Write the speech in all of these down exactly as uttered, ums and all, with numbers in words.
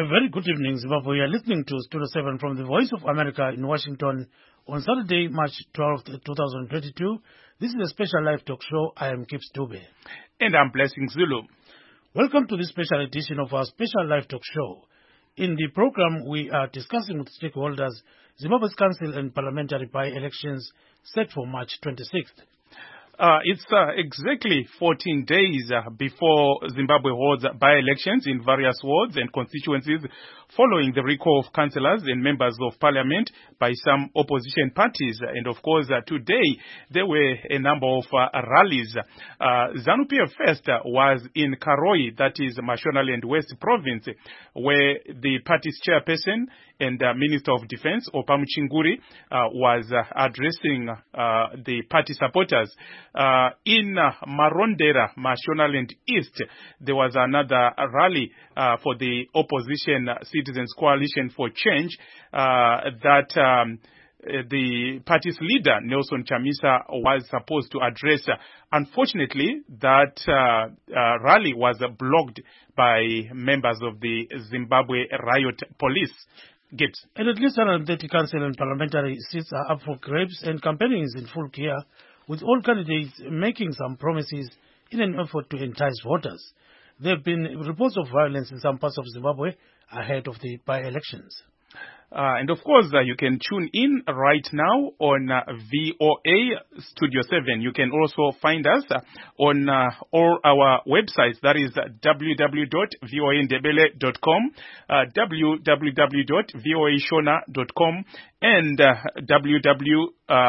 very good evening, Zimbabwe. You are listening to Studio seven from the Voice of America in Washington on Saturday, March twelfth, twenty twenty-two. This is a special live talk show. I am Gibbs Dube. And I'm Blessing Zulu. Welcome to this special edition of our special live talk show. In the program, we are discussing with stakeholders Zimbabwe's council and parliamentary by-elections set for March twenty-sixth. Uh, it's uh, exactly fourteen days uh, before Zimbabwe holds by-elections in various wards and constituencies following the recall of councillors and members of parliament by some opposition parties. And of course, uh, today there were a number of uh, rallies. Uh, ZANU-P F first uh, was in Karoi, that is Mashonaland West Province, where the party's chairperson and uh, Minister of Defense, Opamu Chinguri, uh, was uh, addressing uh, the party supporters. Uh, in uh, Marondera, Mashonaland East, there was another rally uh, for the opposition Citizens Coalition for Change uh, that um, the party's leader, Nelson Chamisa, was supposed to address. Unfortunately, that uh, uh, rally was uh, blocked by members of the Zimbabwe Riot Police. Gibbs. And at least one hundred thirty council and parliamentary seats are up for grabs, and campaigning is in full gear, with all candidates making some promises in an effort to entice voters. There have been reports of violence in some parts of Zimbabwe ahead of the by-elections. Uh, and of course, uh, you can tune in right now on uh, V O A Studio seven. You can also find us uh, on uh, all our websites. That is uh, w w w dot voa ndebele dot com, uh, w w w dot voa shona dot com, and uh, w w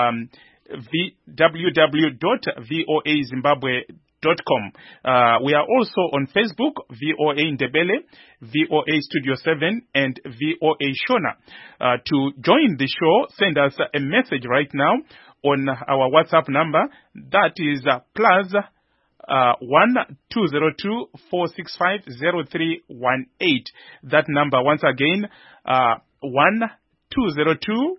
w dot voa zimbabwe dot com. Uh, we are also on Facebook, V O A Ndebele, V O A Studio seven, and V O A Shona. Uh, to join the show, send us a message right now on our WhatsApp number. That is uh, plus uh, one two zero two four six five zero three one eight. That number once again, uh, one two zero two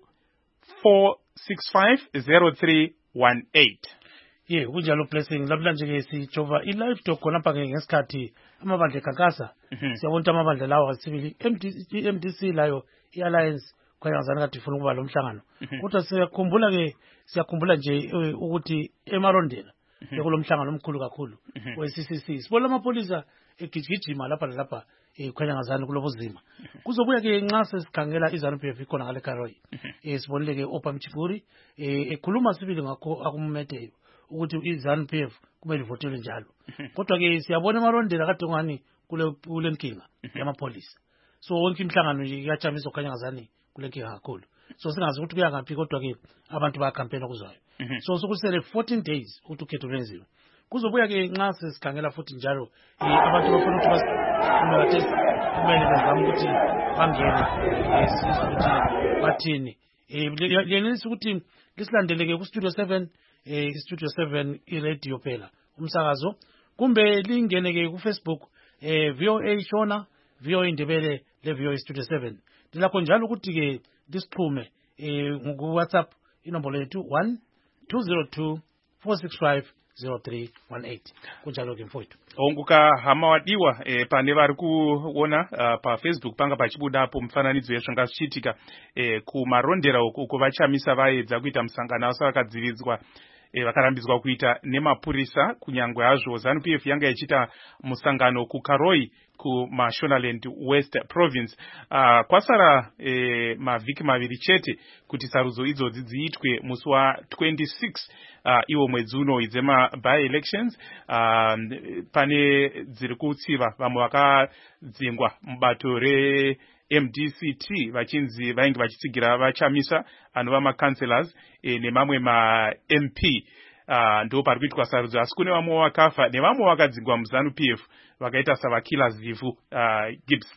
four six five zero three one eight. Ye kunjalo Blessing lamhlanje ke sijova I live talk khonapha ke ngesikhathi amabandla ekhankasa siyabona ukuthi amabandla lawo asibili M D C layo I Alliance khanyazana kade ifuna ukuba lo mhlangano kodwa siyakhumbula ke siyakhumbula nje ukuthi emarondela bekulo mhlangano omkhulu kakhulu we C C C sibona amapolisa egijigijima lapha lapha ekhanyazana kulobuzima kuzobuya ke nxa sesikhangela iZANU-P F ikhona ngale Karoi sibonile ke Opamu Chinguri ekhuluma sibili ngakho akummeteyo ukuthi iZANU-P F kumele ivotelwe njalo kodwa ke siyabona emarondela kade ngani kule kule nkinga yamapolisa so wonke imhlangano nje iyachamisa okhanyazani kule nkinga kakhulu so singazi ukuthi kuya ngaphi kodwa ke abantu baya campaign okuzayo so sokusele fourteen days ukuthi ukhetho lwenziwe kuzobuya ke nxa sesikhangela futhi njalo abantu bafuna ukuthi basi kumele bezame ukuthi bangene esizwe ukuthi bathini yenelisa ukuthi lisilandeleke ku Studio seven eh Studio seven iRadio phela umsakazo kumbe lingene ke ku Facebook eh V O A Shona V O A Ndebele le V O A Studio seven dilapho njalo ukuthi ke disixhume eh ku WhatsApp inombolo yethu one two zero two four six five zero three one eight kunjalo ke mfowethu onguka hama wadiwa eh, pane vari kuona uh, pa Facebook panga pachibuda apo mufananidzo yezvanga zvichiitika eh, kumarondera uku kuvachamisa vaedza kuita musangano asa vakadziridzwa E, vakarambidzwa kuita nemapurisa kunyangwe hazvo ZANU-P F yanga ichita musangano kukaroi kumashonaland West Province. Uh, kwasara e, mavhiki maviri chete kuti sarudzo idzodzi dziitwe musi wa twenty-six uh, iwo mwedzi uno idzema by elections. Uh, pane dziri kutsiva vamwe vakadzingwa mubato re M D C T vachinzi vainge vachitsigira vachamisa anova macancelors e, nemamwe ma M P uh, ndo pari kuitwa sarudzo asi kune vamwe vakafa nevamwe vakadzingwa muZANU-P F vakaita savakillers zivu uh, Gibbs.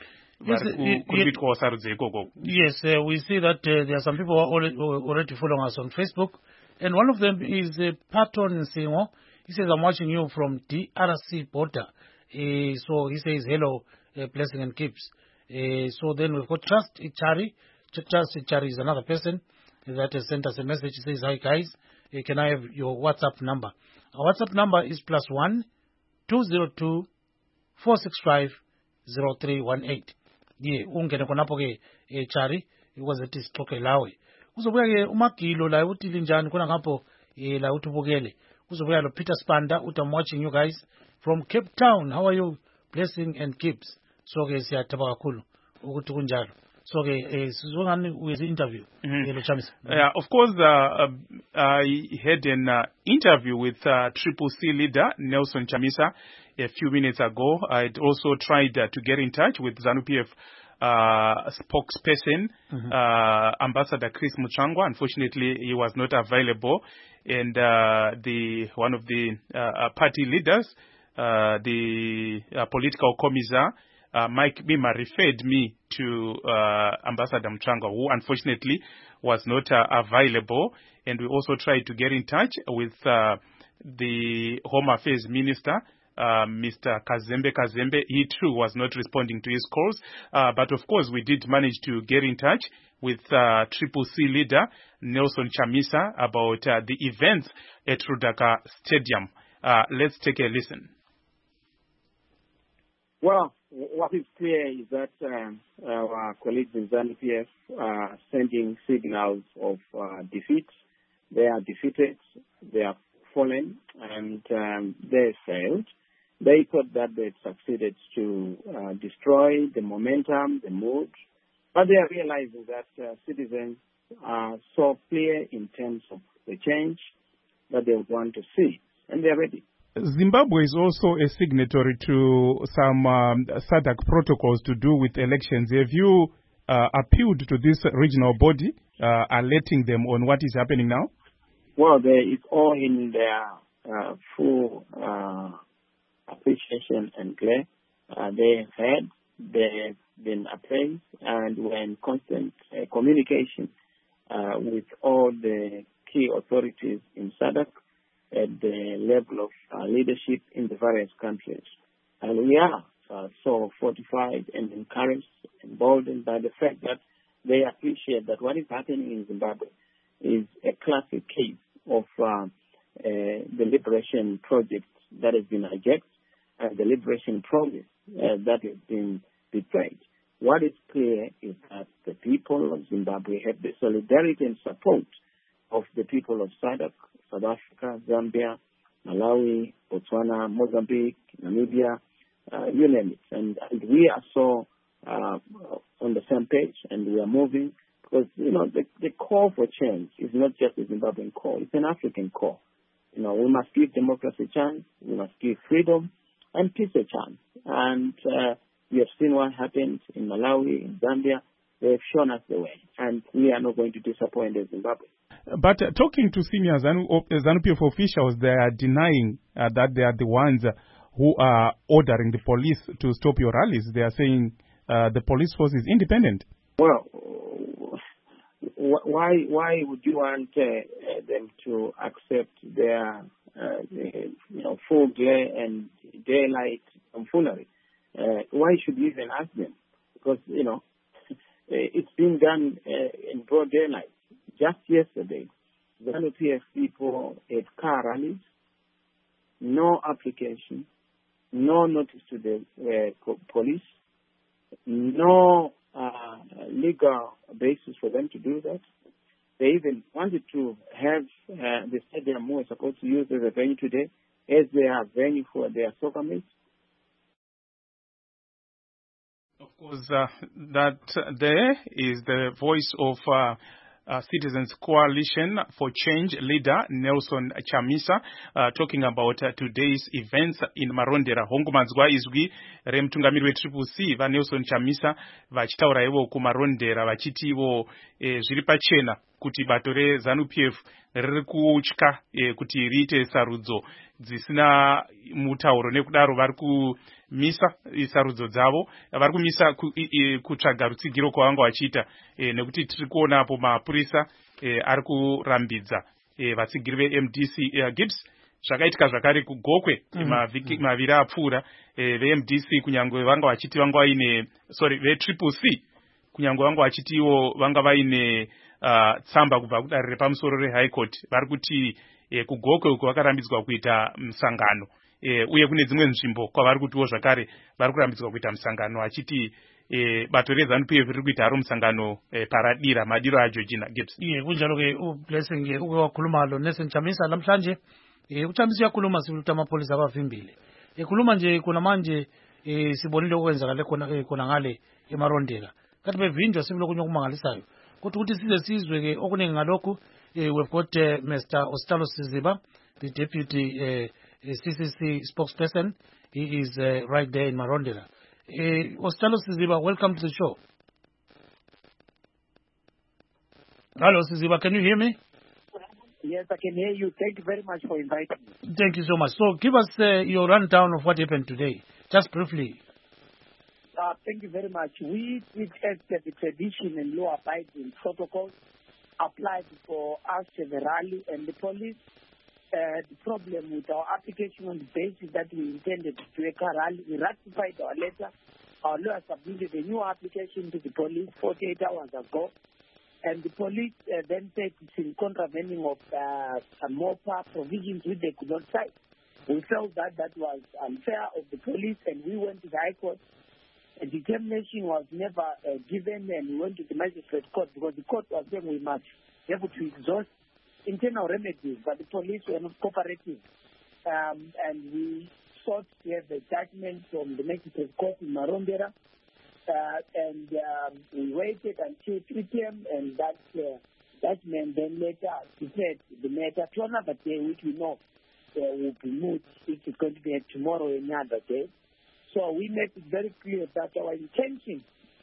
Yes, uh, we see that uh, there are some people who are already, already following us on Facebook, and one of them is uh, Patton Nsingo. He says, I'm watching you from D R C border. Uh, so he says, hello, uh, Blessing and Gibbs. Uh, so then we've got Trust Ichari. Trust Ichari is another person that has sent us a message. He says, hi guys, uh, can I have your WhatsApp number? Our WhatsApp number is plus one two zero two four six five zero three one eight. ye ungene khonapho ke echari ukwazi ukuthi sixoxe lawe. Kuzobuya ke uMagilo la uthi linjani khona ngapho eh la uthi ubukele. Kuzobuya lo Peter Spanda uthi I'm watching you guys from Cape Town. How are you? Blessing and Gibbs. So ke siyathaba kakhulu ukuthi kunjalo. So ke sizongani with the interview. Mm-hmm. Yeah, of course, uh, I had an uh, interview with uh, Triple C leader Nelson Chamisa a few minutes ago. I'd also tried uh, to get in touch with ZANU P F uh, spokesperson, mm-hmm. uh, Ambassador Chris Muchangwa. Unfortunately, he was not available, and uh, the one of the uh, party leaders, uh, the uh, political commissar, Uh, Mike Bima, referred me to uh, Ambassador Mchangwa, who unfortunately was not uh, available. And we also tried to get in touch with uh, the Home Affairs Minister, uh, Mister Kazembe Kazembe. He too was not responding to his calls. Uh, but of course, we did manage to get in touch with uh, Triple C leader Nelson Chamisa about uh, the events at Rudaka Stadium. Uh, let's take a listen. Well, what is clear is that um, our colleagues in ZANU P F are sending signals of uh, defeat. They are defeated, they are fallen, and um, they failed. They thought that they succeeded to uh, destroy the momentum, the mood, but they are realizing that uh, citizens are so clear in terms of the change that they want to see, and they are ready. Zimbabwe is also a signatory to some um, S A D C protocols to do with elections. Have you uh, appealed to this regional body, uh, alerting them on what is happening now? Well, they, it's all in their uh, full uh, appreciation and clear. Uh, they have heard, they've been appraised, and we're in constant uh, communication uh, with all the key authorities in S A D C at the level of uh, leadership in the various countries. And we are uh, so fortified and encouraged, emboldened by the fact that they appreciate that what is happening in Zimbabwe is a classic case of uh, uh, the liberation project that has been hijacked and the liberation promise uh, that has been betrayed. What is clear is that the people of Zimbabwe have the solidarity and support of the people of S A D C, South Africa, Zambia, Malawi, Botswana, Mozambique, Namibia, uh, you name it. And, and we are so uh, on the same page, and we are moving because, you know, the, the call for change is not just a Zimbabwean call. It's an African call. You know, we must give democracy a chance. We must give freedom and peace a chance. And uh, we have seen what happened in Malawi, in Zambia. They have shown us the way, and we are not going to disappoint Zimbabwe. But uh, talking to senior ZANU, ZANU P F officials, they are denying uh, that they are the ones uh, who are ordering the police to stop your rallies. They are saying uh, the police force is independent. Well, why why would you want uh, them to accept their uh, you know full glare and daylight tomfoolery? Uh, why should you even ask them? Because you know it's been done uh, in broad daylight. Just yesterday, ZANU P F people had car rallies, no application, no notice to the uh, police, no uh, legal basis for them to do that. They even wanted to have uh, the stadium we were supposed to use as a venue today, as their venue for their soccer match. Of course, uh, that uh, there is the voice of uh, Uh, Citizens Coalition for Change leader Nelson Chamisa uh, talking about uh, today's events in Marondera. Hongu manzwa izwi remtungamiri we Triple C va Nelson Chamisa vachitaura ivo kumarondera vachiti ivo eh, zviri pachena kuti bato reZANU P F riri kutya eh, kuti riite sarudzo dzisina mutauro, nekudaro vari kumisa sarudzo dzavo, vari kumisa kutsvaga rutsigiro kwavanga vachiita eh, nekuti tiri kuonapo mapurisa eh, ari kurambidza eh, vatsigiri ve-M D C eh, Gibbs. Zvakaitika zvakare kugokwe mm. mavhiki maviri apfuura eh, ve-M D C kunyange vanga vachiti vanga vaine sorry ve-Triple C kunyange vanga vachiti ivo vanga vaine uh, tsamba kubva kudare repamusoro re-High Court vari kuti eh, kugokwe uko vakarambidzwa kuita musangano eh, uye kune dzimwe nzvimbo kwavari kutiwo zvakare vari kurambidzwa kuita musangano achiti eh bato re ZANU P F riri kuita aro musangano eh, paradira madiro a Georgina Gibbs. Iye kunjalo ke uBlessing ke uke wakhuluma lo Nelson Chamisa namhlanje eh uChamisa uyakhuluma sibuta amapholisa abavimbile. Ekhuluma nje kuna manje eh sibonile okwenzakala khona khona ngale eMarondela. Kathi bevinjwa sibulo kunye kumangalisayo. Kodwa ukuthi size sizwe ke okuningi ngalokhu eh we've got uh, Mister Ostalo Siziba, the deputy uh, C C C spokesperson. He is uh, right there in Marondela. Uh, Ostalo Siziba, welcome to the show. Hello, Siziba, can you hear me? Yes, I can hear you. Thank you very much for inviting me. Thank you so much. So give us uh, your rundown of what happened today, just briefly. Uh, thank you very much. We did test the tradition and law-abiding protocols applied for us, the rally and the police. Uh, the problem with our application on the basis that we intended to do a car rally, we ratified our letter. Our lawyer submitted a new application to the police forty-eight hours ago. And the police uh, then said it's in contravening of uh, more provisions which they could not cite. We felt that that was unfair of the police, and we went to the High Court. A determination was never uh, given, and we went to the magistrate court because the court was saying we must be able to exhaust internal remedies, but the police were not cooperative. Um, and we sought to have a judgment from the magistrate court in Marondera. Uh, and um, we waited until three p m and that uh, judgment then later declared the matter to another day, which we know uh, will be moved. It is going to be tomorrow or another day. So we made it very clear that our intention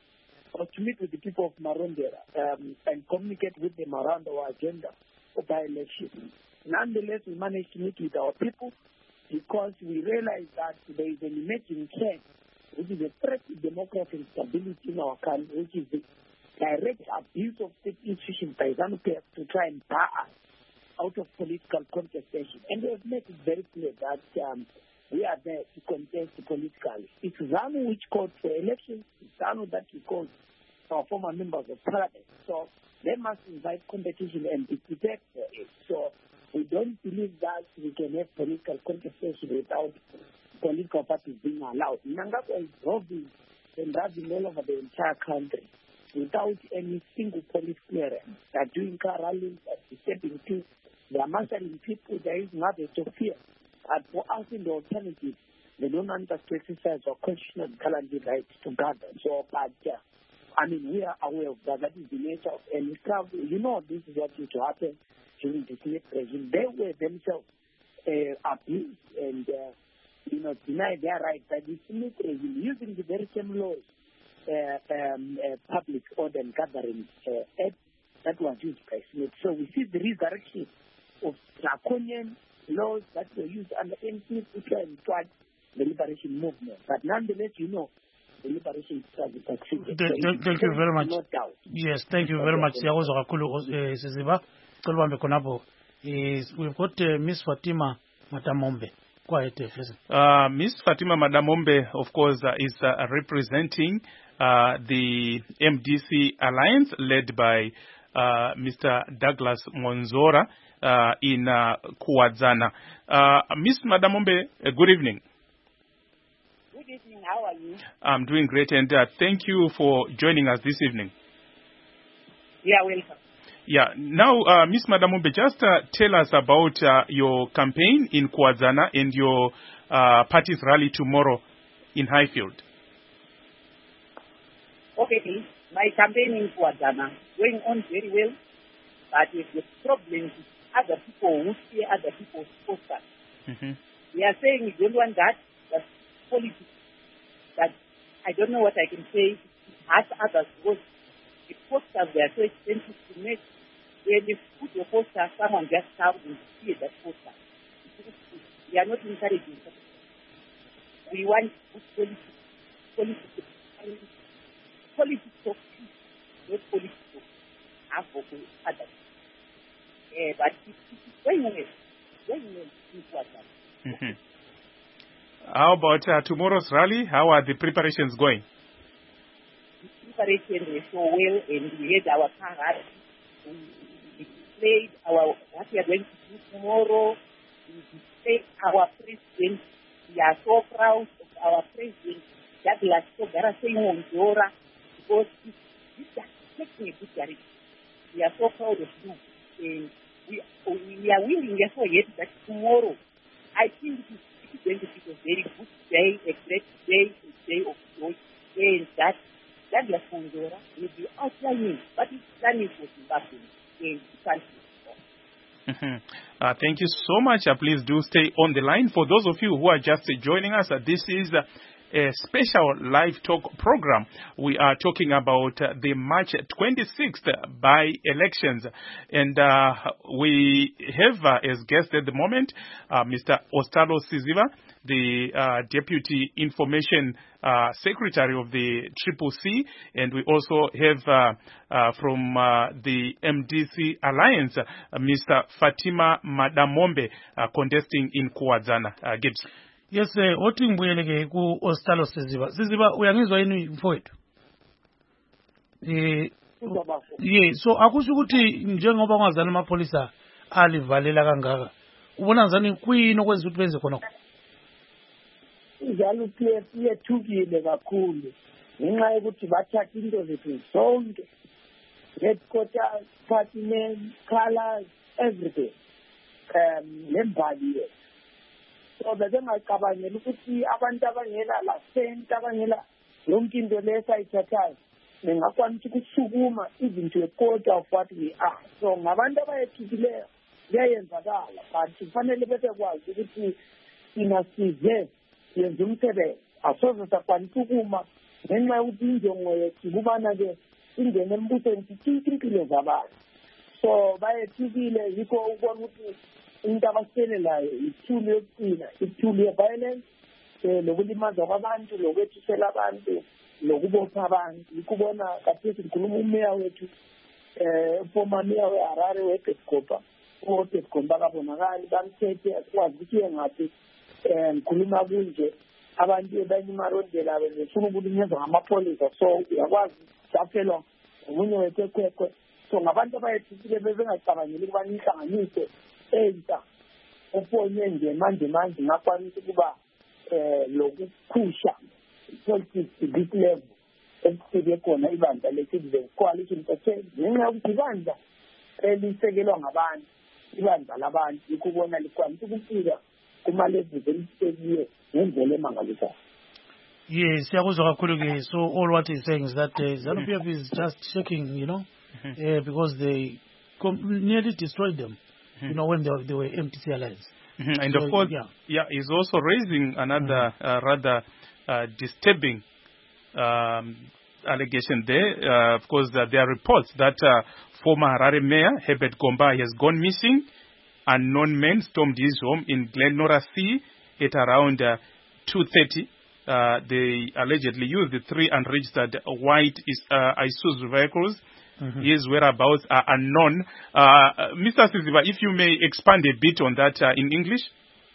was to meet with the people of Marondera um, and communicate with them around our agenda for by-election. Nonetheless, we managed to meet with our people because we realized that there is an emerging trend which is a threat to democracy and stability in our country, which is the direct abuse of state institutions by ZANU P F to try and bar us out of political contestation. And we have made it very clear that um, we are there to contest politically. It's ZANU which called for elections. It's ZANU that we called our former members of parliament. So they must invite competition and be prepared for it. So we don't believe that we can have political contestation without political parties being allowed. Mnangagwa is roving and raving all over the entire country without any single police clearance. They're doing car rallies, they're stepping to, they're marshalling people, there is nothing to fear. And for us in the alternative, they don't want us to exercise our constitutional calendar rights to gather. So, but, uh, I mean, we are aware of that. That is the nature of any travel. You know, this is what used to happen during the Smith regime. They were themselves uh, abused and uh, you know, deny their right by the Smith regime using the very same laws, uh, um, uh, public order and gathering uh, act that was used by Smith. So we see the resurrection of draconian laws that were used under M. Smith to try and fight the liberation movement. But nonetheless, you know, the liberation struggle succeeded. Thank, so thank you very much. No doubt. Yes, thank you very much. Siyakoza kakhulu Siziba. Kolwambe khonapho. We've got uh, Miss Fatima Matamombe. Quiet, uh, Miss Fatima Madamombe, of course, uh, is uh, representing uh, the M D C alliance led by uh, Mister Douglas Monzora uh, in uh, Kuwadzana. Uh, Miss Madamombe, uh, good evening. Good evening. How are you? I'm doing great, and uh, thank you for joining us this evening. Yeah, welcome. Yeah. Now, uh, Miss Madamombe, just uh, tell us about uh, your campaign in Kuwadzana and your uh, party's rally tomorrow in Highfield. Okay, my campaign in Kuwadzana going on very well, but with the problems with other people who see other people's posters. Mm-hmm. We are saying we don't want that, that's politics. But I don't know what I can say. Ask others because the posters they are so expensive to make. When you put your poster, someone just comes and see that poster. We are not encouraging that. We want good politics. Politics. Politics of peace, not politics of half of others. Uh, but it is going well. Going well in Kuwadzana. Mm-hmm. How about uh, tomorrow's rally? How are the preparations going? The preparations were so well, and we had our car rally. We displayed our what we are going to do tomorrow. We displayed our president. We are so proud of our president Douglas Togara saying on Dora, because this is taking a good direction. We are so proud of you. And we, we are willing therefore yet that tomorrow, I think it is going to be a very good day, a great day, a day of joy, and that Douglas Togara will be outlining what is planning for Zimbabwe in the country. Mm-hmm. Uh, thank you so much. Uh, please do stay on the line. For those of you who are just uh, joining us, uh, this is uh, a special live talk program. We are talking about uh, the March twenty-sixth by-elections. And uh, we have uh, as guest at the moment, uh, Mister Ostalo Siziba, the uh, Deputy Information uh, Secretary of the Triple C. And we also have uh, uh, from uh, the M D C Alliance, uh, Mister Fatima Madamombe, uh, contesting in Kuwadzana. Uh, Gibbs. Yes, eh othi ngibuyeleke ku Ostalo Siziba. Siziba uyangizwa yini mfowethu? Eh yeah, so akusho ukuthi njengoba ngazana amapholisa alivalela kangaka. Ubona ngani kuyini okwenza ukuthi benze khona? Njalo P F yethukile kakhulu. Ngenxa yokuthi bathatha into zethu zonke. Headquarters, party name, colors, everything. Um, lembali yethu. So bezengacabangela ukuthi abantu abangela la cent abangela yonke into lesayithathayo ningakwanisa ukusukuma izinto equarter of what we are. So ngabantu abayethukileyo kuyayenzakala but kufanele bese kwazi ukuthi inasize yenza umsebenzi asoze sakwanisa ukuma ngenxa yokuthi injongo yethu kubana-ke ingene embusweni sithinta impilo zabantu. So bayethukile yikho ukubona ukuthi into abasithelelayo ithuli yokucina ithuli ye-violence um lokulimaza kwabantu lokwethisela abantu lokubopha abantu. Yikubona kathesi ngikhuluma umeya wethu um former meya we-Harare we-Petcopa o-Petcopa akabonakali bamthethe akwazi ukuthi uyengaphi um ngikhuluma kunje abantu abanye imarondela befuna ukulinyazwa ngamapholisa. So uyakwazi jafelwa omunye wethu ekhwekhwe. So ngabantu abayethukile bebengacabangeli ukubana ihlanganise enta ofonye nje manje manje ngakwanisa ukuba eh lokukhusha politics this level ekufike khona ibandla le-Citizen Coalition for Change ngenxa yokuthi ibandla elisekelwa ngabantu ibandla labantu ikubona likwanisa ukufika kuma-levels elisekiwe ngendlela emangalisayo. Yes, siyakuzwa kakhulu ke. So all what he's saying is that uh, ZANU P F is just shaking, you know, uh, because they com- nearly destroyed them. You know, when they were, they were M D C Alliance. Mm-hmm. And so, of course, yeah. yeah, he's also raising another mm-hmm. uh, rather uh, disturbing um, allegation there. Uh, of course, uh, there are reports that uh, former Harare Mayor Herbert Gomba has gone missing. Unknown men stormed his home in Glenora C at around uh, two thirty. Uh, they allegedly used the three unregistered white uh, Isuzu vehicles. Mm-hmm. His whereabouts are unknown. Uh, Mister Siziba, if you may expand a bit on that uh, in English.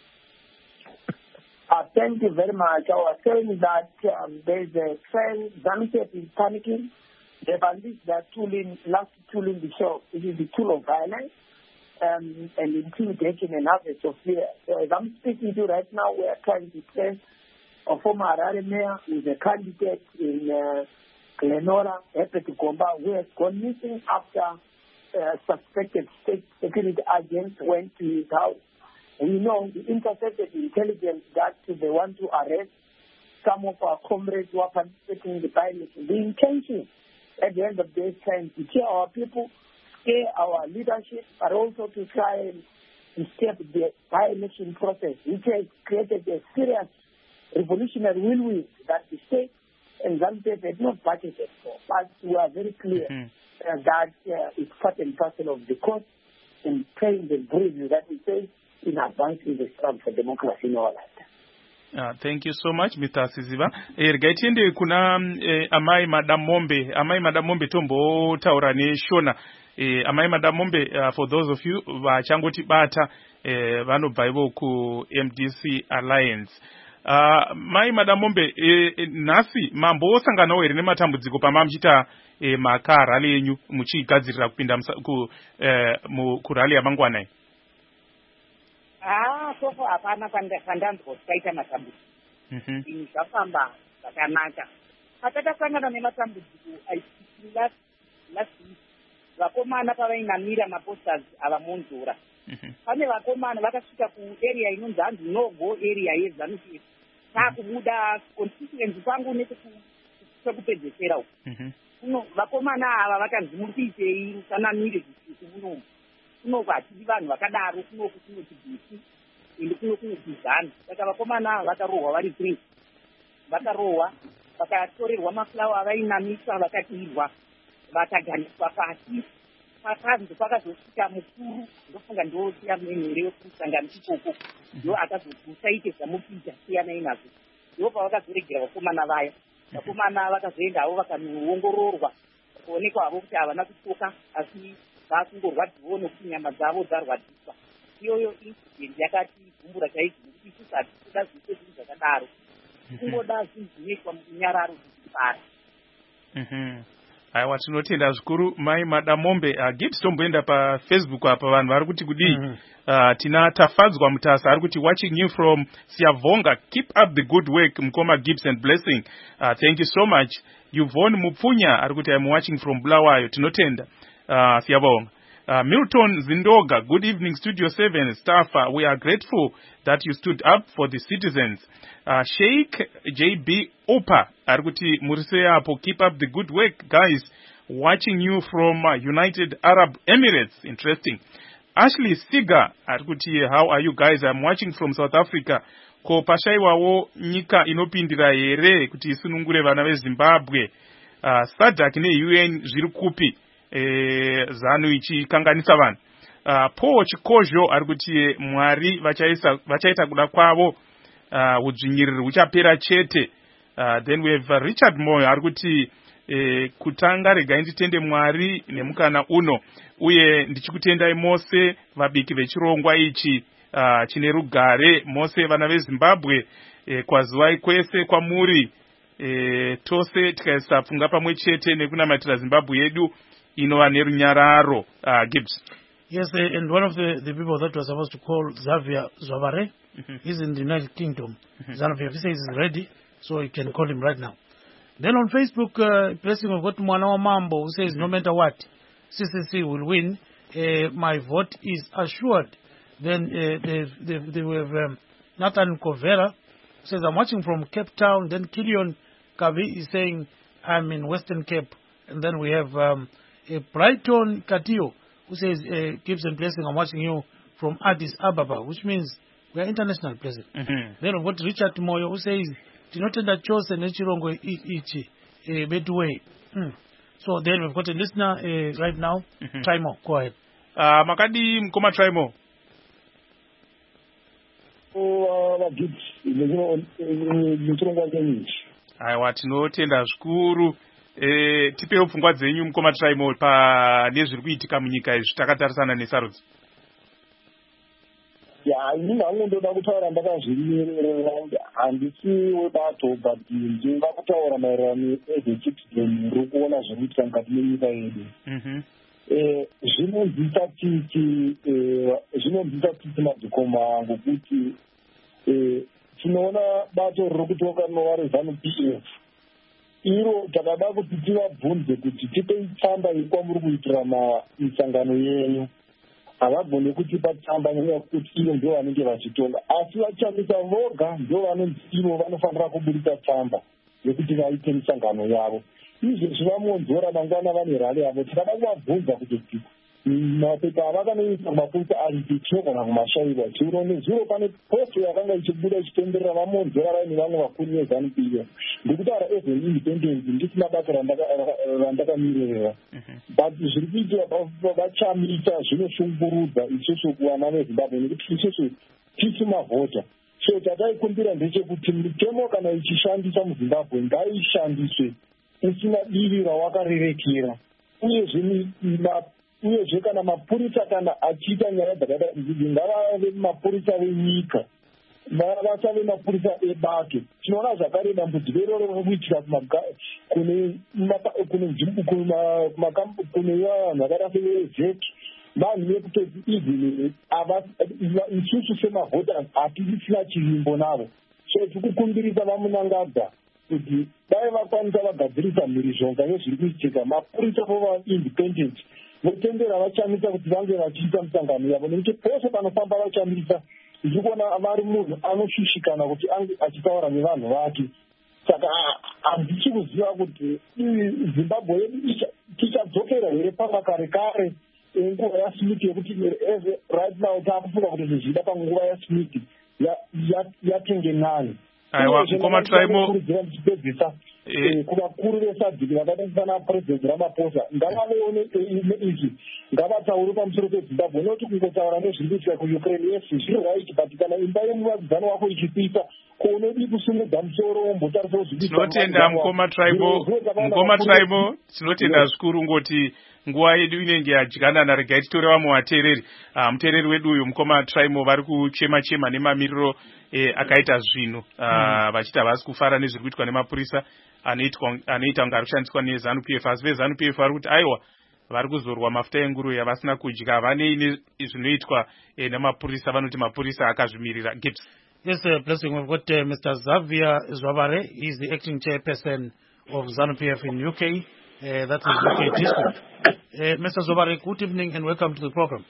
Uh, thank you very much. I was saying that um, there's a trend, ZANU P F is panicking. The bandits that tooling, last tooling the show, it is the tool of violence um, and intimidation and harvest of fear. So as I'm speaking to you right now, we are trying to place a former Harare mayor who is a candidate in uh, Glenora, Herbert Gomba, who has gone missing after uh, suspected state security agents went to his house. And you know, the intercepted intelligence that they want to arrest some of our comrades who are participating in the by-election. The intention at the end of the day is trying to scare our people, scare our leadership, but also to try and disturb the by-election process, which has created a serious revolutionary whirlwind that the state and ZANU P F had not budgeted for. But we are very clear mm-hmm. uh, that uh, it's part and parcel of the cost and paying the bruises that we face in advancing the struggle for democracy in our lifetime. Uh, thank you so much, Mister Siziba. Ergaitende kuna eh, amai Madam Mombe, amai Madam Mombe tombo taurane shona. Eh, amai Madam Mombe, uh, for those of you vachangoti bata eh, vano baibo ku M D C Alliance. Uh, mai Madam Mombe, eh, nasi mambo osangana weri ne matambudziko pamamchita eh, makara lenyu muchigadzirira kupinda ku eh, mu kurali yamangwana. Ah, so far hapana kwanda kwandambo kaita matambudziko. Mhm. Zvafamba zvakanaka. Patakasangana nematambudziko last last week, vakomana pavainamira maposters avamonzora. Pane vakomana vakasvika kuarea inonzi hanzi no go area yeZANU P F. Takubuda constituency kwangu nekupedzesera uko. Kuno vakomana ava vakanzi muri kuitei musanamire zvisikhu munomu. Kunobva hatidi vanhu vakadaro kunoku kunoti bhisi ende kuno kunoti ZANU. Saka vakomana ava vakarohwa vari three. Vakarohwa, vakatorerwa mafulawa avainamiswa, vakadirwa, vakaganiswa pasi. Pakanzi pakazosvika mukuru, ndofunga ndosiya menhere yokusangana ikoko, ndo akazobvusa ite zvamupita siyanai nazvo. Ndo pavakazoregera vakomana vaya. Vakomana vakazoenda havo vakanoongororwa, kuonekwa havo kuti havana kutoka, asi vakungorwadziwo nokuti nyama dzavo dzarwadziswa. Iyoyo incident yakatigumbura chaizvo nokuti isusu hatikuda zvese zvinhu zvakadaro. Kungoda zvinhu zvinoitwa munyararo zvichifara. Aiwa, tinotenda zvikuru mai Madamombe. uh, Gibbs tomboenda paFacebook apa vanhu vari kuti kudii. mm -hmm. uh, tina tafadzwa mutasa ari kuti watching you from Siyavonga, keep up the good work Mkoma Gibbs and Blessing. uh, thank you so much. Yvonne Mupfunya ari kuti I'm watching from Bulawayo. Tinotenda uh, Siyavonga. Uh, Milton Zindoga, good evening Studio seven staff. Uh, we are grateful that you stood up for the citizens. Uh, Sheikh J B Opa, Arguti Murseapo, keep up the good work, guys. Watching you from uh, United Arab Emirates. Interesting. Ashley Siga, Arguti, how are you guys? I'm watching from South Africa. Ko pashaiwawo nyika inopindira here kuti isunungure vana veZimbabwe. Uh, Sadak ne U N zviri kupi e, ZANU ichikanganisa vanhu. Uh, Paul Chikojo arikuti Mwari vachaisa vachaita kuda kwavo. Uh, udzvinyiriri huchapera chete. Uh, then we have uh, Richard Moyo arikuti eh, kutanga regai nditende Mwari nemukana uno, uye ndichikutendai mose vabiki vechirongwa ichi uh, chine rugare mose vana veZimbabwe. eh, kwazivai kwese kwamuri, eh, tose tikaisa pfunga pamwe chete nekunamatira Zimbabwe yedu inova nerunyararo. uh, Gibbs. Yes, uh, and one of the, the people that was supposed to call Xavier Zwavare, mm-hmm. he's in the United Kingdom. Mm-hmm. ZANU P F, he says he's ready, so you can call him right now. Then on Facebook, uh, Blessing, we've got Mwanawa Mambo, who says, mm-hmm. no matter what, C C C will win. Uh, my vote is assured. Then uh, they, they, they have um, Nathan Kovera, who says, I'm watching from Cape Town. Then Kilion Kavi is saying, I'm in Western Cape. And then we have um, uh, Brighton Katio, who says, uh, Gibbs and Blessing, I'm watching you from Addis Ababa, which means we are international, President. Mm-hmm. Then we've got Richard Moyo, who says, Tinotenda chose Nechirongo Ichi, Bedway. So then we've got a listener uh, right now. Mm-hmm. Try more, go ahead. Uh, Makadi Mkoma, try more. Oh, Gibbs, Nechirongo Ichi. Aiwa, tinotenda zvikuru. Eh, tipewo pfungwa dzenyu Mkoma Traimo pa nezviri kuitika munyika izvi takatarisana nesarudzo. Ya, inini hangu ndoda kutaura ndakazvimirira, handisi webato but ndinga kutaura maererano nezvechitideni uri kuona zviri kuitika mukati menyika yedu. Eh, zvinonzwisa titi eh, zvinonzwisa titi madzikoma angu kuti eh, tinoona bato riri kutoka rinova reZANU P F. Iro takada kuti tivabvunze kuti tipei tsamba yekwamuri kuitira misangano yenyu. Havagone kutipa tsamba nenyaya kuti ivo ndio vanenge vachitonga, asi vachamisa voga ndio vanonzi ivo vanofanira kubudisa tsamba yekuti vaite misangano yavo. Izvezvi vamonzora mangwana vane rali yavo. Tikada kuvabvunza kuti mapepa avakanoisa mapurisa ari ticho kana kumashairwa chiro nezuro pane posto yakanga ichibuda ichitenderera vamonzora vaine vamwe vakuru veZANU P F. Ndikutaura as an independent ndisina bato randakamirira, but zviri kuitika vachamisa zvinoshungurudza isusu kuvana veZimbabwe nekuti isusu tisi mavhota. So tataikumbira ndechekuti mitemo kana ichishandiswa muZimbabwe ngaishandiswe usina divi rawakarerekera, uyezve uyezve kana mapurisa kana achiita nyaya dzakaita idzi ngavave mapurisa venyika, vasave mapurisa ebato. Tinoona zvakare dambudziko iroro riri kuitika kune vanhu vakaita sevezek, vanhu vekutoti izini isusu semavhota hatisisina chirimbo navo. So tikukumbirisa vamunangadza kuti dai vakwanisa vagadzirisa mhirizhonga nezviri kuitika, mapurisa vova independent votendera vachamisa kuti vange vachiita misangano yavo, nekuti pese panofamba vachamisa ndiri kuona vari munhu anoshushikana kuti ange achitaura nevanhu vake. Saka handisi kuziva kuti Zimbabwe yedu tichadzokera here pamakare kare nguva yaSmith yekuti right now taakufunga kuti zvichida panguva yaSmith yatenge nani. Aiwa, Mukoma Tribal ndichipedzisa kuvakuru vesadhiki vakaita sana President Ramaphosa ngavaveone izvi, ngavataure pamusoro peZimbabwe, nekuti kungotaura nezviri kuitika kuUkraine yes zviri right, but kana imba yemuvakidzani wako ichipisa kounodi kusungudza musoro wombotarisa kuzvipisa. Tinotenda Mukoma Tribal, Mukoma Tribal, tinotenda zvikuru ngoti nguva yedu inenge yadyanana. Regai titore vamwe vateereri. Uh, muteereri wedu uyu Mukoma Tribal vari kuchema chema nemamiriro eh, akaita zvinhu uh, vachiti havasi kufara nezviri kuitwa nemapurisa anoita kunge ari kushandiswa neZANU P F. Asi veZANU P F vari kuti aiwa vari kuzorwa mafuta enguruve havasina kudya, havanei zvinoitwa eh, nemapurisa, vanoti mapurisa akazvimirira. Gibbs. Yes, uh, Blessing, we've got uh, Mister Xavier Zwabare. He's the acting chairperson of ZANU P F in U K. Uh, that is U K district. Uh, Mister Zwabare, good evening and welcome to the program.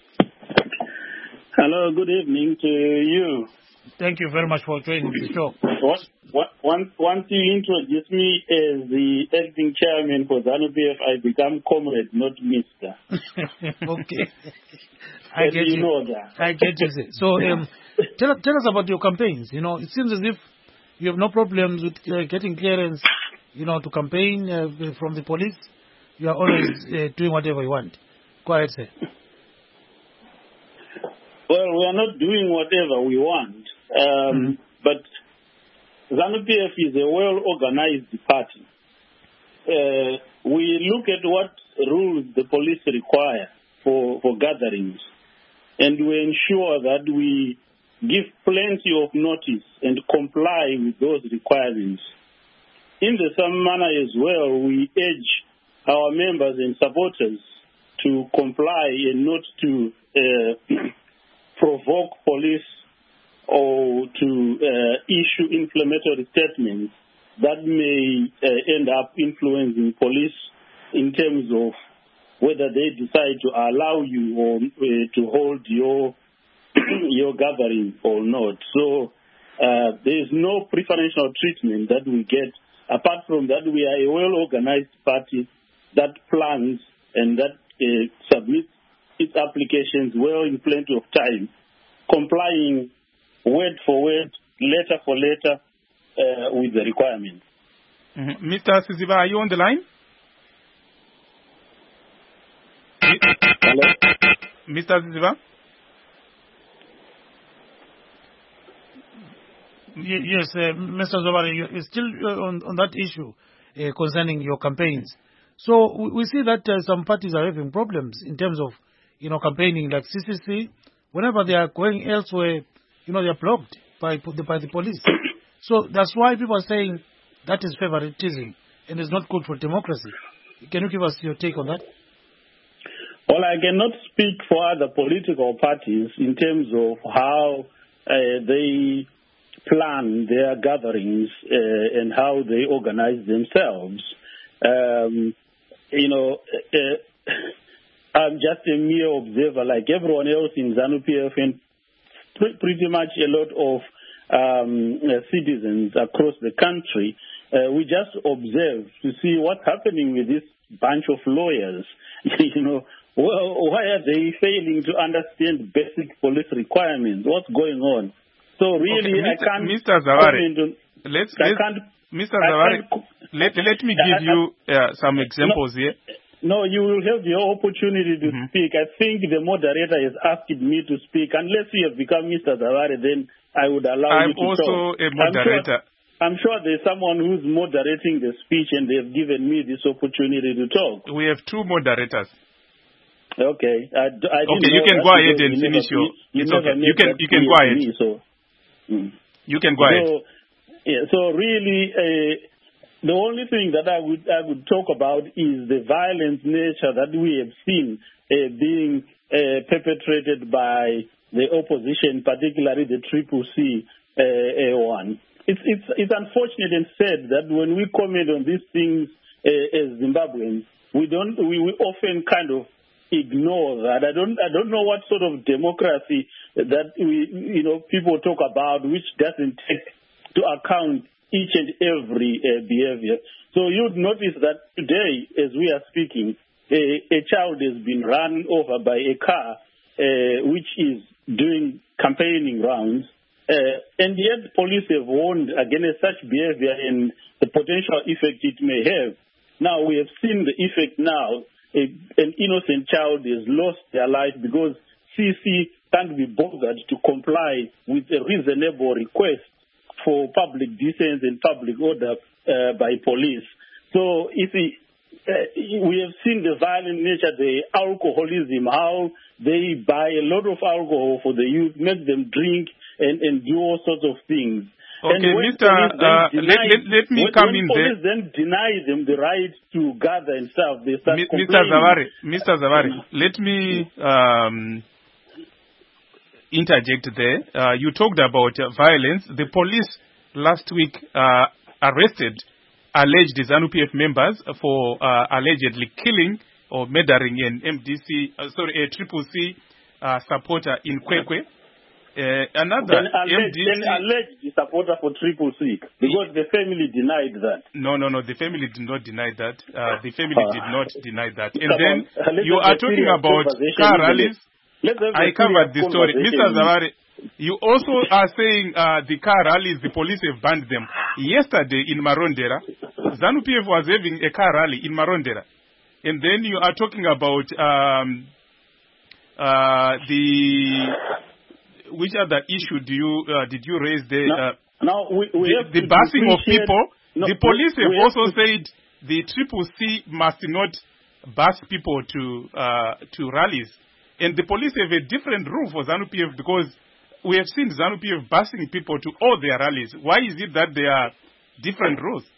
Hello, good evening to you. Thank you very much for joining the show. What, what, once, once you introduce me as the acting chairman for ZANU P F, I become comrade, not Mister Okay. I As get you you. know that. I get you. So, um, tell, tell us about your campaigns. You know, it seems as if you have no problems with uh, getting clearance, you know, to campaign uh, from the police. You are always uh, doing whatever you want. Go ahead, sir. Well, we are not doing whatever we want, um, mm-hmm. but ZANU P F is a well-organized party. Uh, we look at what rules the police require for, for gatherings, and we ensure that we give plenty of notice and comply with those requirements. In the same manner as well, we urge our members and supporters to comply and not to uh, provoke police or to uh, issue inflammatory statements that may uh, end up influencing police in terms of whether they decide to allow you or uh, to hold your your gathering or not. So uh, there is no preferential treatment that we get. Apart from that, we are a well-organized party that plans and that uh, submits its applications well in plenty of time, complying word for word, letter for letter uh, with the requirements. Mm-hmm. Mister Siziba, are you on the line? Hello? Mister Siziba? Y- yes, uh, Mister Zwabare, you're still uh, on, on that issue uh, concerning your campaigns. So we, we see that uh, some parties are having problems in terms of, you know, campaigning, like C C C. Whenever they are going elsewhere, you know, they are blocked by, by the police. So that's why people are saying that is favoritism and it's not good for democracy. Can you give us your take on that? Well, I cannot speak for other political parties in terms of how uh, they plan their gatherings uh, and how they organize themselves. Um, you know, uh, I'm just a mere observer like everyone else in ZANU P F and pre- pretty much a lot of um, uh, citizens across the country. Uh, we just observe to see what's happening with this bunch of lawyers. You know, well, why are they failing to understand basic police requirements? What's going on? So really, okay, I can't. Mister Zaware, on, let's, I let's can't, Mister Zaware, let, let me give I, you uh, some examples no, here. No, you will have your opportunity to mm-hmm. speak. I think the moderator has asked me to speak. Unless you have become Mister Zaware, then I would allow I'm you to talk. I'm also a moderator. I'm sure, I'm sure there's someone who's moderating the speech and they've given me this opportunity to talk. We have two moderators. Okay. I, I okay, you can go ahead and finish your... You it's okay. You can, you can go ahead. Me, so, mm. You can go so, ahead. Yeah, so really... Uh, The only thing that I would I would talk about is the violent nature that we have seen uh, being uh, perpetrated by the opposition, particularly the Triple C uh, one. it's, it's, it's unfortunate and sad that when we comment on these things uh, as Zimbabweans, we don't, we, we often kind of ignore that. I don't, I don't know what sort of democracy that we, you know, people talk about, which doesn't take to account each and every uh, behavior. So you'd notice that today, as we are speaking, a, a child has been run over by a car, uh, which is doing campaigning rounds. Uh, and yet police have warned against such behavior and the potential effect it may have. Now we have seen the effect now. A, an innocent child has lost their life because C C can't be bothered to comply with a reasonable request for public decency and public order uh, by police. So if we, uh, we have seen the violent nature, the alcoholism, how they buy a lot of alcohol for the youth, make them drink and, and do all sorts of things. Okay, Mister Uh, let, let, let me when, come when in police there. then deny them the right to gather and stuff, they start Mi- complaining. Mister Zavari, Mister Zavari, let me um, interject there. Uh, you talked about uh, violence. The police last week uh, arrested alleged ZANU P F members for uh, allegedly killing or murdering an M D C, uh, sorry, a Triple C uh, supporter in Kwekwe. Uh, another An alleged, M D C, an alleged supporter for Triple C, because the family denied that. No, no, no. The family did not deny that. Uh, the family Uh, did not deny that. And Come then on, let's you have are a talking serious about conversation, car isn't it? rallies. Let's have a I covered the serious story. Mister conversation. Zavari, you also are saying uh, the car rallies, the police have banned them. Yesterday in Marondera, ZANU P F was having a car rally in Marondera. And then you are talking about um, uh, the... Which other issue do you uh, did you raise there? Now, uh, now we, we the have the to busing of differentiate- people. No, the police we- have we have also to- said the Triple C must not bus people to uh, to rallies, and the police have a different rule for ZANU P F because we have seen ZANU P F busing people to all their rallies. Why is it that there are different rules?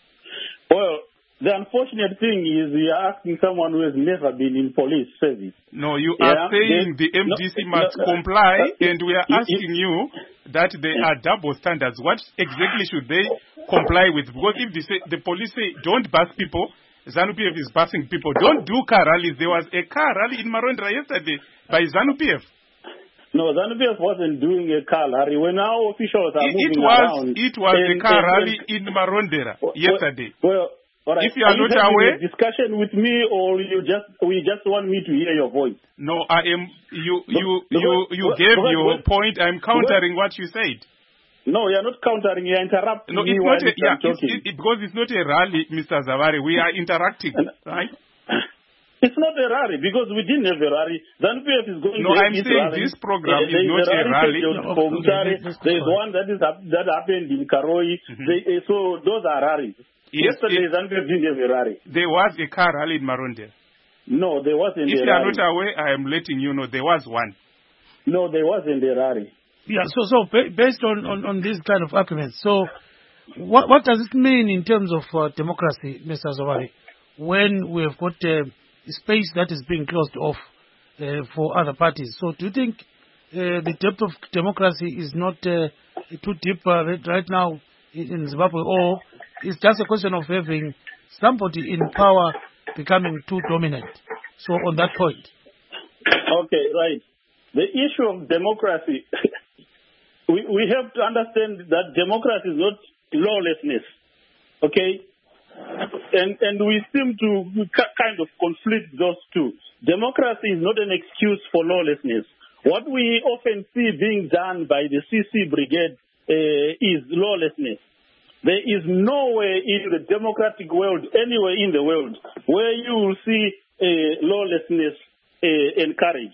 Well, the unfortunate thing is you are asking someone who has never been in police service. No, you Yeah, are saying they- the M D C no, must no, no, comply, uh, and we are y- y- asking you that there are double standards. What exactly should they comply with? Because if they say, the police say don't bus people, ZANU P F is busing people. Don't do car rallies. There was a car rally in Marondera yesterday by ZANU P F. No, ZANU P F wasn't doing a car rally. When our officials are It, it moving was around... it was and- a car and- rally and- in Marondera well, yesterday. Well, all right. If you are not having aware- a discussion with me, or you just we just want me to hear your voice? No, I am. You you But- you but- you but- gave but- your but- point. I'm countering what you said. No, you're not countering. You're interrupting No, me it's while not a, yeah, I'm it's, talking. it, it, because it's not a rally, Mister Zavari. We are interacting, And- right? It's not a rally because we didn't have a rally. ZANU P F is going No, to have I'm its saying rally. this program is there not a rally. scheduled No, for okay, Mutare. let's- let's There is go on. one that is hap- that happened in Karoi. Mhm. They, uh, so those are rallies. Yes, Yesterday, it- ZANU P F didn't have a rally. There was a car rally in Marondera. No, there wasn't If a you are rally. not aware, I am letting you know there was one. No, there wasn't a rally. Yeah, so so ba- based on, on, on these kind of arguments, so what what does it mean in terms of uh, democracy, Mister Zavari, when we have got uh, a space that is being closed off uh, for other parties? So do you think uh, the depth of democracy is not uh, too deep uh, right right now in, in Zimbabwe, or it's just a question of having somebody in power becoming too dominant? So on that point. Okay, right. The issue of democracy, we, we have to understand that democracy is not lawlessness. Okay? And and we seem to kind of conflict those two. Democracy is not an excuse for lawlessness. What we often see being done by the C C Brigade uh, is lawlessness. There is nowhere in the democratic world, anywhere in the world, where you will see uh, lawlessness uh, encouraged.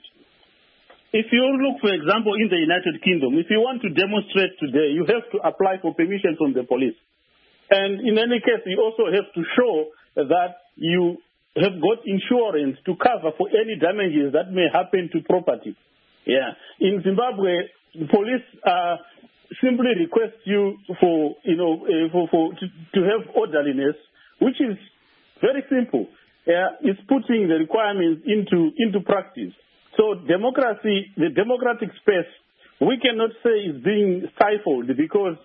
If you look, for example, in the United Kingdom, if you want to demonstrate today, you have to apply for permission from the police. And in any case, you also have to show that you have got insurance to cover for any damages that may happen to property. Yeah. In Zimbabwe, the police uh, simply request you for, you know, uh, for, for to, to have orderliness, which is very simple. Yeah, it's putting the requirements into into practice. So democracy, the democratic space, we cannot say is being stifled because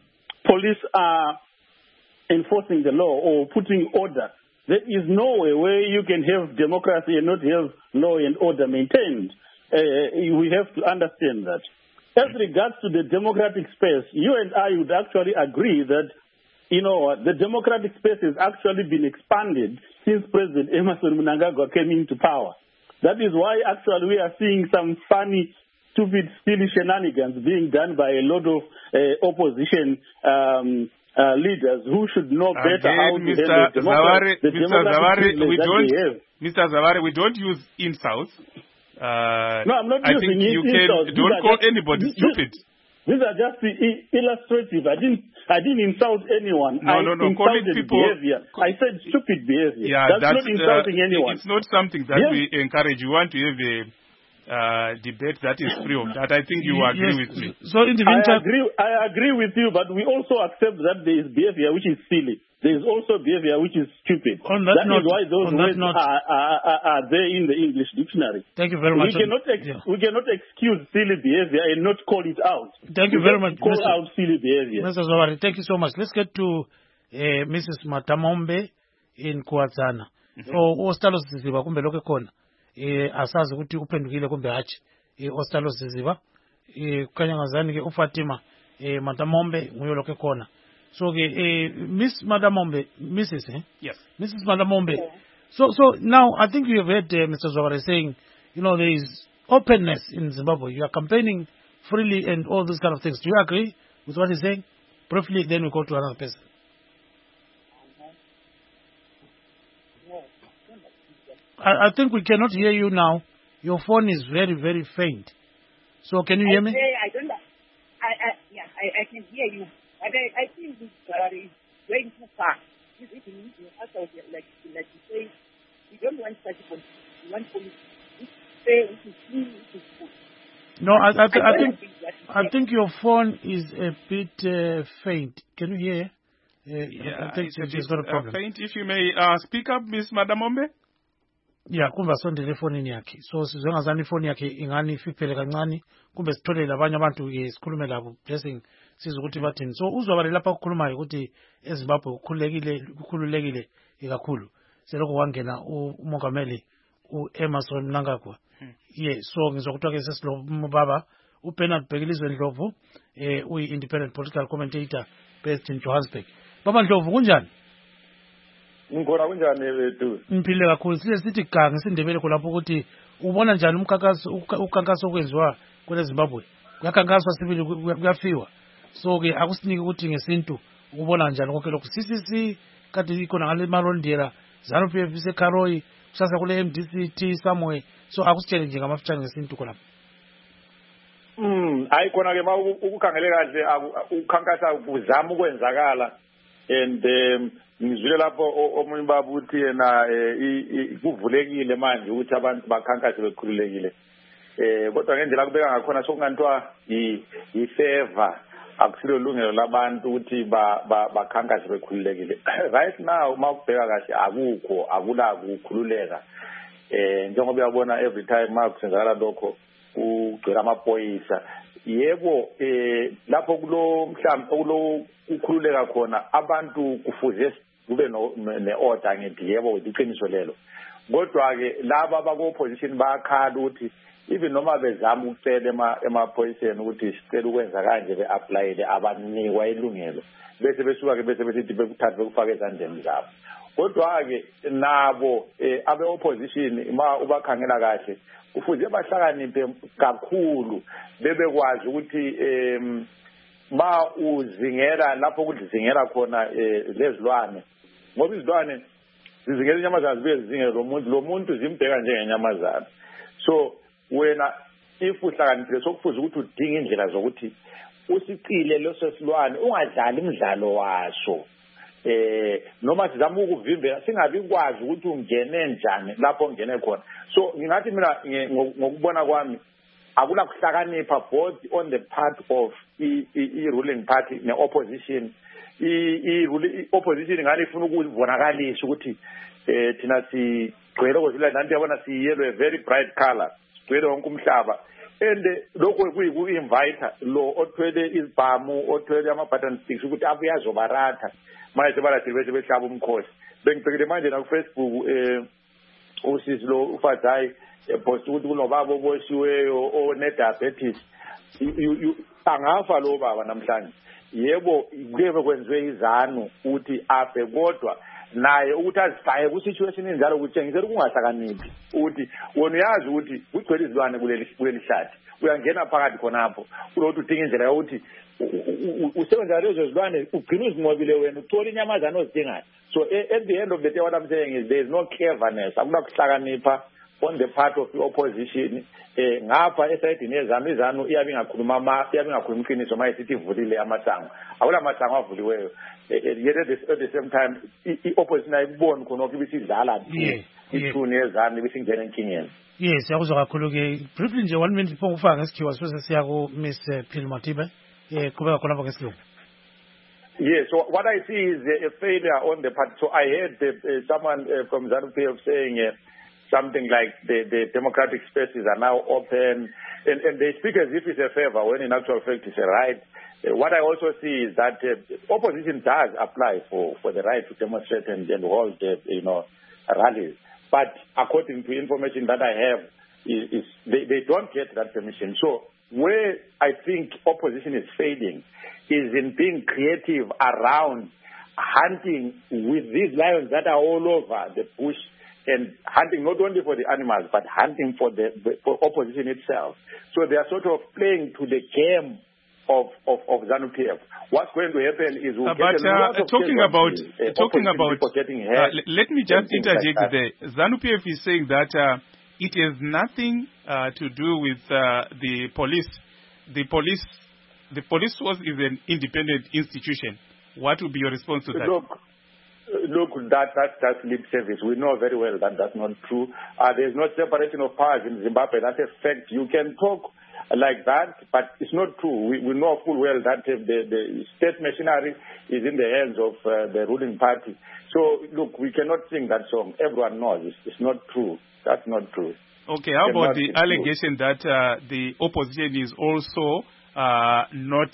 police are enforcing the law or putting order, there is no way where you can have democracy and not have law and order maintained. Uh, we have to understand that. As regards to the democratic space, you and I would actually agree that, you know, the democratic space has actually been expanded since President Emmerson Mnangagwa came into power. That is why actually we are seeing some funny, stupid, silly shenanigans being done by a lot of uh, opposition um, uh, leaders who should know better Again, how to Mister handle the Zawari, the Mister Zawari, we don't, Mister Mister Zawari, we don't use insults. Uh, no, I'm not I using think you insults. can, don't call just, anybody this, stupid. These are just illustrative. I didn't I didn't insult anyone. No, I no, no. insulted people, behavior. I said stupid behavior. Yeah, that's, that's not insulting uh, anyone. It's not something that yes. we encourage. We want to have a uh, debate that is free of that. I think you agree yes. with me. So in the meantime, I agree, I agree with you, but we also accept that there is behavior which is silly. There is also behavior which is stupid. On that, that note, is why those words note, are, are, are, are there in the English dictionary. Thank you very much. We cannot, ex- yeah. we cannot excuse silly behavior and not call it out. Thank you we very much. Call Mister out silly behavior. Mister Zawari, thank you so much. Let's get to uh, Missus Matamombe in Kuazana. Mm-hmm. O Ostalos Ziziba kumbe loke kona. Eh asazi ukuthi uphendukile kumbe hachi. Eh Ostalos Ziziba. Eh kanyangazani ke uFatima eh Matamombe nguye loke kona. So, uh, Miss Madamombe, Missus Eh? Yes. Missus Madamombe. Yeah. So, so now I think you have heard uh, Mister Zawari saying, you know, there is openness in Zimbabwe. You are campaigning freely and all these kind of things. Do you agree with what he's saying? Briefly, then we go to another person. I, I think we cannot hear you now. Your phone is very, very faint. So, can you hear me? I, I don't. I, I, yeah, I, I can hear you. But I, I think this uh, is going too far. It's even also like like you say, we don't want such a policy. We want policy which say which is clean, which is good. No, I, I, th- I, I think I think your phone is a bit uh, faint. Can you hear? Uh, yeah, I think it's a she's bit, got a problem. Uh, faint. If you may uh, speak up, Miss Madamombe. Yeah, kumbe asondele efonini yakhe. So sizongazani ifoni yakhe ingani ifiphele kancane kumbe sitholele abanye abantu ke sikhulume labo blessing siza ukuthi bathini. So uzwabale lapha ukukhulumayo ukuthi eZimbabwe ukukhulekile ukukhululekile kakhulu. Selokho wangena umongameli uEmmerson Mnangagwa. Hmm. Yeah, so ngizokuthiwa ke sesilo baba uBernard Bhekilizwe Ndlovu eh uyi independent political commentator based in Johannesburg. Baba Ndlovu kunjani? Ngikona kunjani bethu? Mphile kakhulu sihle sithi ga ngesindebele kulapho ukuthi ubona njani umkhankaso ukhankaso okwenziwa kwele Zimbabwe. Kuyakhankaswa sibili kuyafiwa. So ke akusinike ukuthi ngesintu ukubona njani konke lokho. C C C kade ikhona ngale Marondera, ZANU-P F iseKaroi, kusasa kule M D C T somewhere. So akusitshele nje ngamafutshane ngesintu khona. Mm, ayikona ke ukukhangele kahle ukhankasa kuzama ukwenzakala and um, ngizwile lapho omunye baba uthi yena kuvulekile manje ukuthi abantu bakhankase bekhululekile eh kodwa ngendlela kubeka ngakhona sokungantiwa i favor akusilo lungelo labantu ukuthi bakhankase bekhululekile. Right now mawubheka kahle akukho akula ukukhululeka eh njengoba uyabona every time makusenzakala lokho ugcwele amaphoyisa. Yebo eh lapho kulo mhlawumbe okulo ukukhululeka khona abantu kufuze kube ne-order ngithi yebo iqiniso lelo. Kodwa ke laba abako opposition bayakhala ukuthi even noma bezama ukucela emaphoyiseni ukuthi sicela ukwenza kanje be-applyele abanikwa ilungelo bese besuka ke bese besithi bekuthathe bekufaka ezandleni zabo. Kodwa ke nabo abe-opposition uma ubakhangela kahle kufuze bahlakaniphe kakhulu bebekwazi ukuthi em ma uzingela lapho kudizingela khona lezilwane ngoba izilwane zizingela inyamazana zibe zizingela lo muntu lo muntu zimbheka njengenyamazana. So wena if uhlakaniphile sokufuze ukuthi udinge indlela zokuthi usicile leso silwane ungadlali imidlalo waso eh noma sizama ukuvimbela singabi kwazi ukuthi ungene njani lapho ungene khona. So ngingathi mina ngokubona kwami akula kuhlakanipha both on the part of i ruling party ne opposition. I opposition ngani ifuna ukubonakalisa ukuthi eh thina sigcwele kozila nanti yabona siyelwe very bright color sigcwele wonke umhlaba and lokho kuyi-invite lo othwele izibhamu othwele ama-button sticks ukuthi abuye azobaratha manje balathi bese behlaba umkhosi. Bengibhekile manje nakufacebook um usisi lo uFadzayi post ukuthi kunobaba oboshiweyo one-diabetes. Angafa lo baba namhlanje. Yebo kuyebe kwenziwe izanu ukuthi afe kodwa naye ukuthi azifaye ku-situation enjalo kutshengisela ukungahlakaniphi ukuthi wona uyazi ukuthi kugcwele izilwane kuleli hlathi uyangena phakathi khonapho kulokuthi udinga indlela yokuthi usebenza lezo zilwane ugcina uzinqobile wena uthola inyamazana ozidingayo. So at the end of the day what I'm saying is there is no cleverness, akunakuhlakanipha on the part of the opposition. Eh ngapha esayidini yezanu izanu iyabe ingakhuluma ama iyabe ingakhuluma iqiniso mayisithi ivulile amasango akula masango avuliweyo. Yet at the same time i-opposition ayiboni khona ukuthi bisidlala ithuni yezanu ibisingena enkingeni. Yes, siyakuzwa kakhulu ke briefly nje one minute before ufaka ngesikhiwa sibese siya ku Miss Phil Matibe eh kubeka khona lapha ngesikhiwa. Yes, so what I see is a, a failure on the part. So I heard the, uh, someone uh, from ZANU-P F saying uh, something like the, the democratic spaces are now open, and, and they speak as if it's a favor when in actual fact it's a right. Uh, what I also see is that uh, opposition does apply for, for the right to demonstrate and, and hold uh, you know, rallies. But according to information that I have, is, is they, they don't get that permission. So where I think opposition is failing is in being creative around hunting with these lions that are all over the bush, and hunting not only for the animals, but hunting for the for opposition itself. So they are sort of playing to the game of, of, of ZANU-P F. What's going to happen is we'll uh, get but, a lot uh, of talking about uh, talking about getting uh, let me just interject like there. ZANU-P F is saying that uh, it has nothing uh, to do with uh, the police. The police, the police force is an independent institution. What would be your response to that? Look, look, that, that, that's lip service. We know very well that that's not true. Uh, there's no separation of powers in Zimbabwe. That's a fact. You can talk like that, but it's not true. We, we know full well that uh, the, the state machinery is in the hands of uh, the ruling party. So, look, we cannot sing that song. Everyone knows it's, it's not true. That's not true. Okay, how about the allegation that uh, the opposition is also uh, not,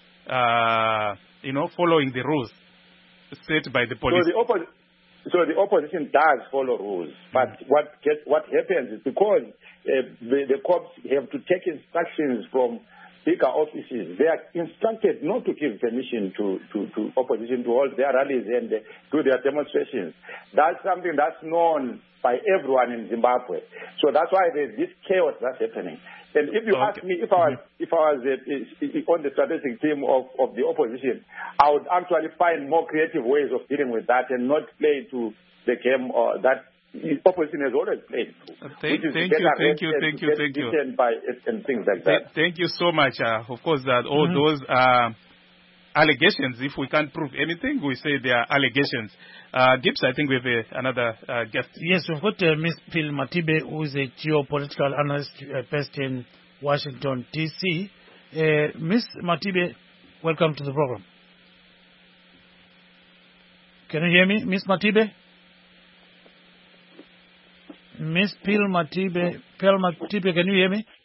uh, you know, following the rules set by the police? So the, oppo- so the opposition does follow rules, but mm-hmm. what get, what happens is because uh, the, the cops have to take instructions from bigger offices, they are instructed not to give permission to, to, to opposition to hold their rallies and uh, do their demonstrations. That's something that's known by everyone in Zimbabwe. So that's why there's this chaos that's happening. And if you okay. ask me if I was, if I was uh, on the strategic team of, of the opposition, I would actually find more creative ways of dealing with that and not play to the game uh, that the opposition has always played. Uh, thank, thank, you, thank you, thank you, thank you, thank you. By, and things like that. Thank you so much. Uh, of course, that all mm-hmm. those uh, allegations, if we can't prove anything, we say they are allegations. Uh, Gibbs, I think we have a, another uh, guest. Yes, we've got uh, Miss Phil Matibe, who is a geopolitical analyst uh, based in Washington, D C Uh, Miss Matibe, welcome to the program. Can you hear me, Miss Matibe? Miss Phil Matibe, Phil Matibe, can you hear me?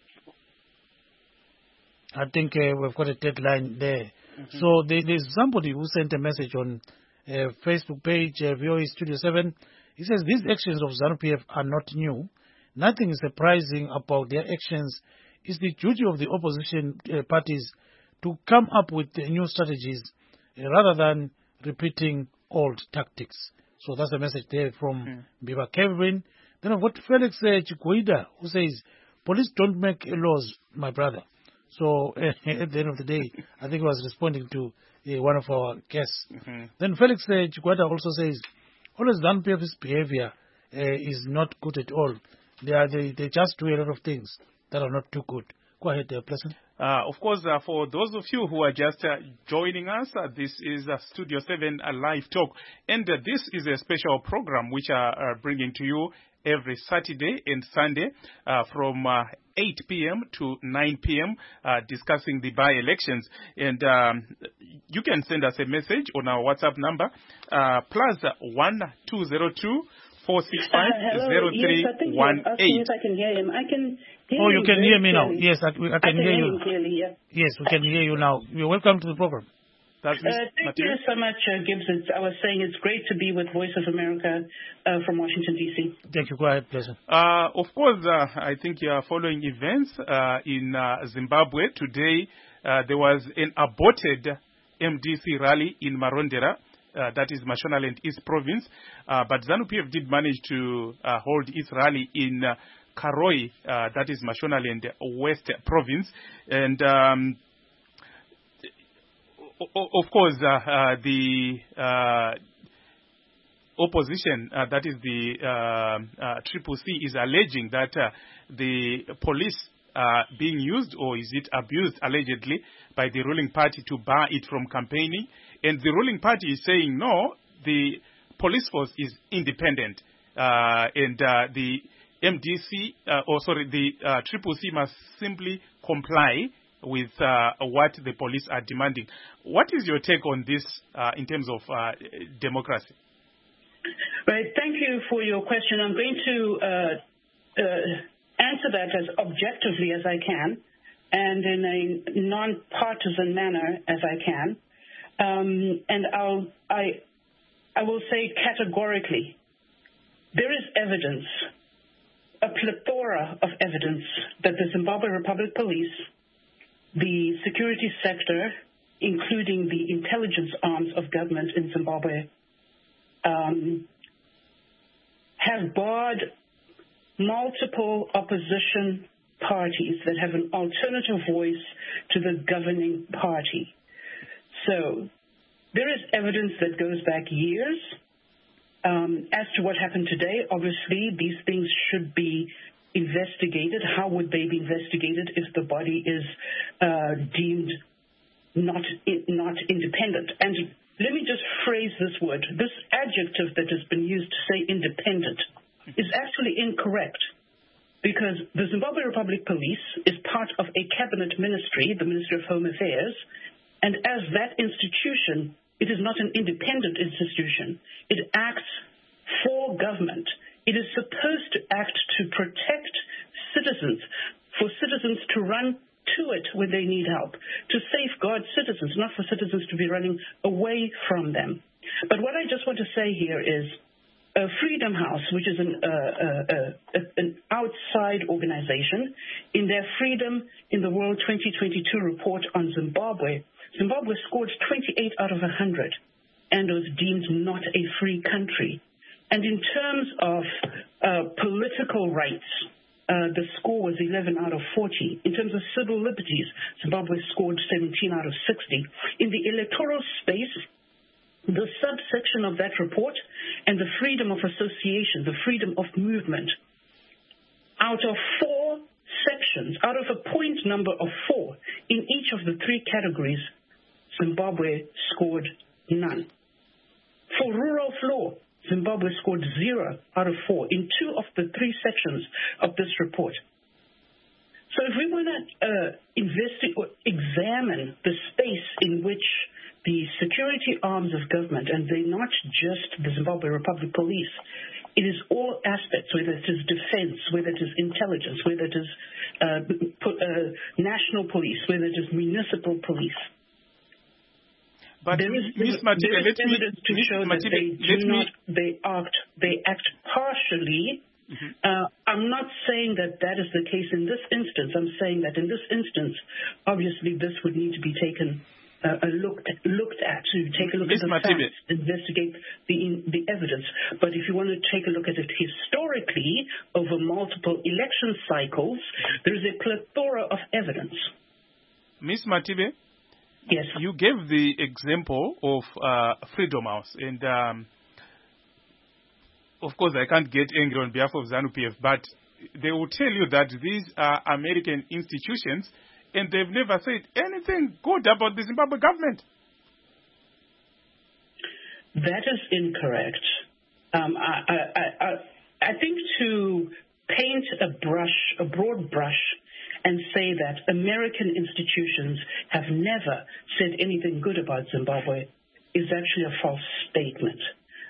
I think uh, we've got a deadline there. Mm-hmm. So there, there's somebody who sent a message on uh, Facebook page, uh, V O A Studio seven. He says these actions of ZANU-P F are not new. Nothing is surprising about their actions. It's the duty of the opposition uh, parties to come up with uh, new strategies uh, rather than repeating old tactics. So that's the message there from mm. Biba Kevin. Then I've got Felix uh, Chikwida, who says, police don't make laws, my brother. So uh, at the end of the day, I think he was responding to uh, one of our guests. Mm-hmm. Then Felix uh, Chikwida also says, always ZANU-P F's behavior uh, is not good at all. They, are, they, they just do a lot of things that are not too good. Go ahead, uh, Pleasant. Uh, of course, uh, for those of you who are just uh, joining us, uh, this is uh, Studio seven a live talk. And uh, this is a special program which are uh, bringing to you every Saturday and Sunday uh, from uh, eight p.m. to nine p.m. Uh, discussing the by-elections. And um, you can send us a message on our WhatsApp number, uh, plus one two zero two four six five, zero three one eight. Yes, I think you're asking if I can hear him. I can hear Oh, you him can hear me now. clearly. Yes, I, I can, I can hear hear you. him clearly, yeah. Yes, we can hear you now. You're welcome to the program. That's Uh, thank you so much, uh, Gibbs. It's, I was saying it's great to be with Voice of America uh, from Washington, D C. Thank you. Go ahead, pleasure. Uh, of course, uh, I think you are following events uh, in uh, Zimbabwe. Today, uh, there was an aborted M D C rally in Marondera, uh, that is Mashonaland East Province. Uh, but ZANU-P F did manage to uh, hold its rally in uh, Karoi, uh, that is Mashonaland West Province. And um, of course, uh, uh, the uh, opposition, uh, that is the uh, uh, Triple C, is alleging that uh, the police are being used, or is it abused, allegedly, by the ruling party to bar it from campaigning. And the ruling party is saying, no, the police force is independent. Uh, and uh, the M D C, uh, or sorry, the uh, Triple C must simply comply with uh, what the police are demanding. What is your take on this uh, in terms of uh, democracy? Right. Thank you for your question. I'm going to uh, uh, answer that as objectively as I can and in a non-partisan manner as I can. Um, and I'll, I, I will say categorically, there is evidence, a plethora of evidence, that the Zimbabwe Republic Police, the security sector, including the intelligence arms of government in Zimbabwe, um, have barred multiple opposition parties that have an alternative voice to the governing party. So there is evidence that goes back years. Um, as to what happened today, obviously these things should be investigated. How would they be investigated if the body is uh, deemed not not independent? And let me just phrase this word. This adjective that has been used to say independent is actually incorrect, because the Zimbabwe Republic Police is part of a cabinet ministry, the Ministry of Home Affairs, and as that institution, it is not an independent institution. It acts for government. It is supposed to act to protect citizens, for citizens to run to it when they need help, to safeguard citizens, not for citizens to be running away from them. But what I just want to say here is uh, Freedom House, which is an, uh, uh, uh, an outside organization, in their Freedom in the World twenty twenty-two report on Zimbabwe, Zimbabwe scored twenty-eight out of one hundred and was deemed not a free country. And in terms of uh, political rights, uh, the score was eleven out of forty. In terms of civil liberties, Zimbabwe scored seventeen out of sixty. In the electoral space, the subsection of that report and the freedom of association, the freedom of movement, out of four sections, out of a point number of four, in each of the three categories, Zimbabwe scored none. For rule of law, Zimbabwe scored zero out of four in two of the three sections of this report. So if we want to uh, investi- or examine the space in which the security arms of government, and they're not just the Zimbabwe Republic Police, it is all aspects, whether it is defense, whether it is intelligence, whether it is uh, po- uh, national police, whether it is municipal police. But there is, Miz Matibe, there is let me, evidence to Miz show Matibe, that they let do me, not, they act, they act partially. Mm-hmm. Uh, I'm not saying that that is the case in this instance. I'm saying that in this instance, obviously, this would need to be taken uh, a look at, looked at to take a look Miz at the Matibe. facts, investigate the the evidence. But if you want to take a look at it historically over multiple election cycles, there is a plethora of evidence. Miz Matibe. Yes. You gave the example of uh, Freedom House, and um, of course I can't get angry on behalf of ZANU-P F, but they will tell you that these are American institutions, and they've never said anything good about the Zimbabwe government. That is incorrect. Um, I, I, I, I think to paint a brush, a broad brush, and say that American institutions have never said anything good about Zimbabwe is actually a false statement.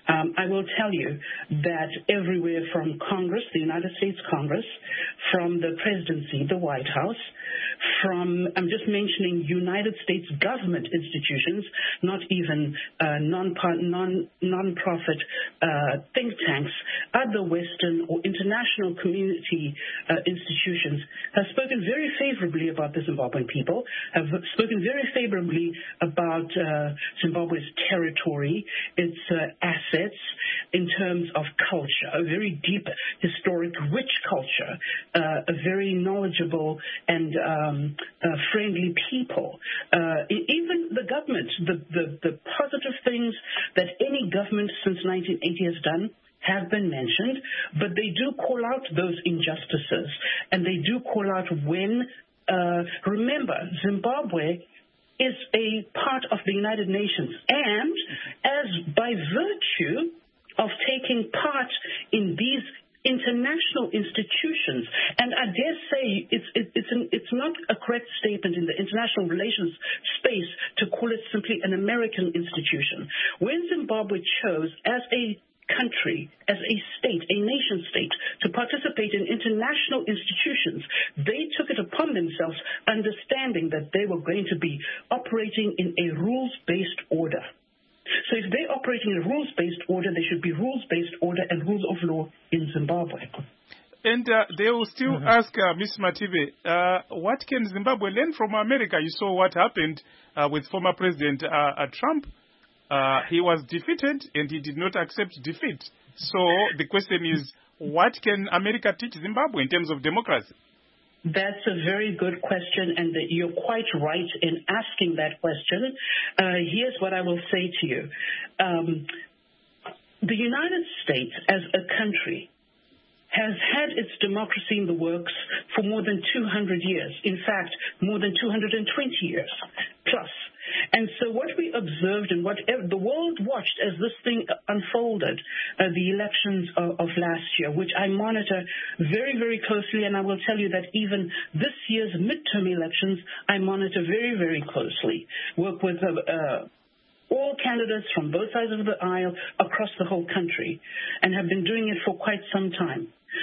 Um, I will tell you that everywhere from Congress, the United States Congress, from the presidency, the White House, from, I'm just mentioning United States government institutions, not even uh, non, non, non-profit uh, think tanks, other Western or international community uh, institutions have spoken very favorably about the Zimbabwean people, have spoken very favorably about uh, Zimbabwe's territory, its uh, assets, in terms of culture, a very deep, historic, rich culture, uh, a very knowledgeable and um, uh, friendly people. Uh, even the government, the, the, the positive things that any government since nineteen eighty has done have been mentioned, but they do call out those injustices, and they do call out when, uh, remember, Zimbabwe is a part of the United Nations, and as by virtue of taking part in these international institutions, and I dare say it's it, it's an, it's not a correct statement in the international relations space to call it simply an American institution. When Zimbabwe chose as a country, as a state, a nation state, to participate in international institutions, they took it upon themselves, understanding that they were going to be operating in a rules-based order. So if they operate in a rules-based order, there should be rules-based order and rules of law in Zimbabwe. And uh, they will still mm-hmm. ask uh, Miz Matibe, uh, what can Zimbabwe learn from America? You saw what happened uh, with former President uh, uh, Trump. Uh, he was defeated and he did not accept defeat. So the question is, what can America teach Zimbabwe in terms of democracy? That's a very good question, and you're quite right in asking that question. Uh, here's what I will say to you. Um, the United States as a country has had its democracy in the works for more than two hundred years. In fact, more than two hundred twenty years plus. And so what we observed and what the world watched as this thing unfolded, uh, the elections of, of last year, which I monitor very, very closely, and I will tell you that even this year's midterm elections, I monitor very, very closely, work with uh, uh, all candidates from both sides of the aisle across the whole country, and have been doing it for quite some time.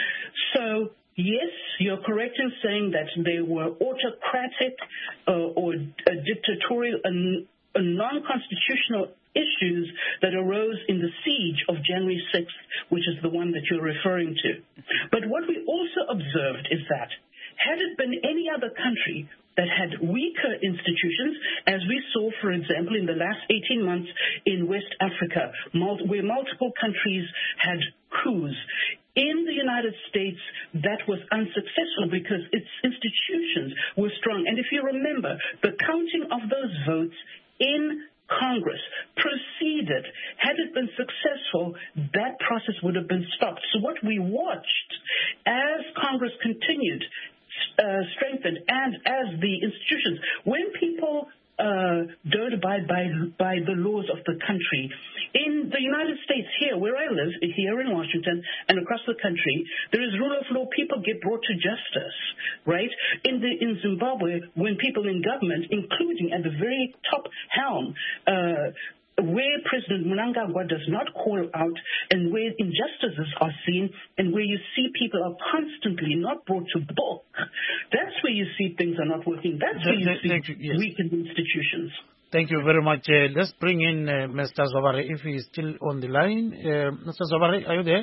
So, yes, you're correct in saying that they were autocratic uh, or uh, dictatorial and uh, non-constitutional issues that arose in the siege of January sixth, which is the one that you're referring to. But what we also observed is that had it been any other country that had weaker institutions, as we saw, for example, in the last eighteen months in West Africa, where multiple countries had coups. In the United States, that was unsuccessful because its institutions were strong. And if you remember, the counting of those votes in Congress proceeded. Had it been successful, that process would have been stopped. So what we watched as Congress continued, uh, strengthened, and as the institutions, when people Uh, don't abide by by the laws of the country. In the United States, here where I live, here in Washington and across the country, there is rule of law. People get brought to justice, right? In the in Zimbabwe, when people in government, including at the very top helm, uh, where President Mnangagwa does not call out and where injustices are seen and where you see people are constantly not brought to book, that's where you see things are not working. That's where you see you, yes. weakened institutions. Thank you very much. Uh, let's bring in uh, Mister Zobare, if he is still on the line. Uh, Mister Zobare, are you there?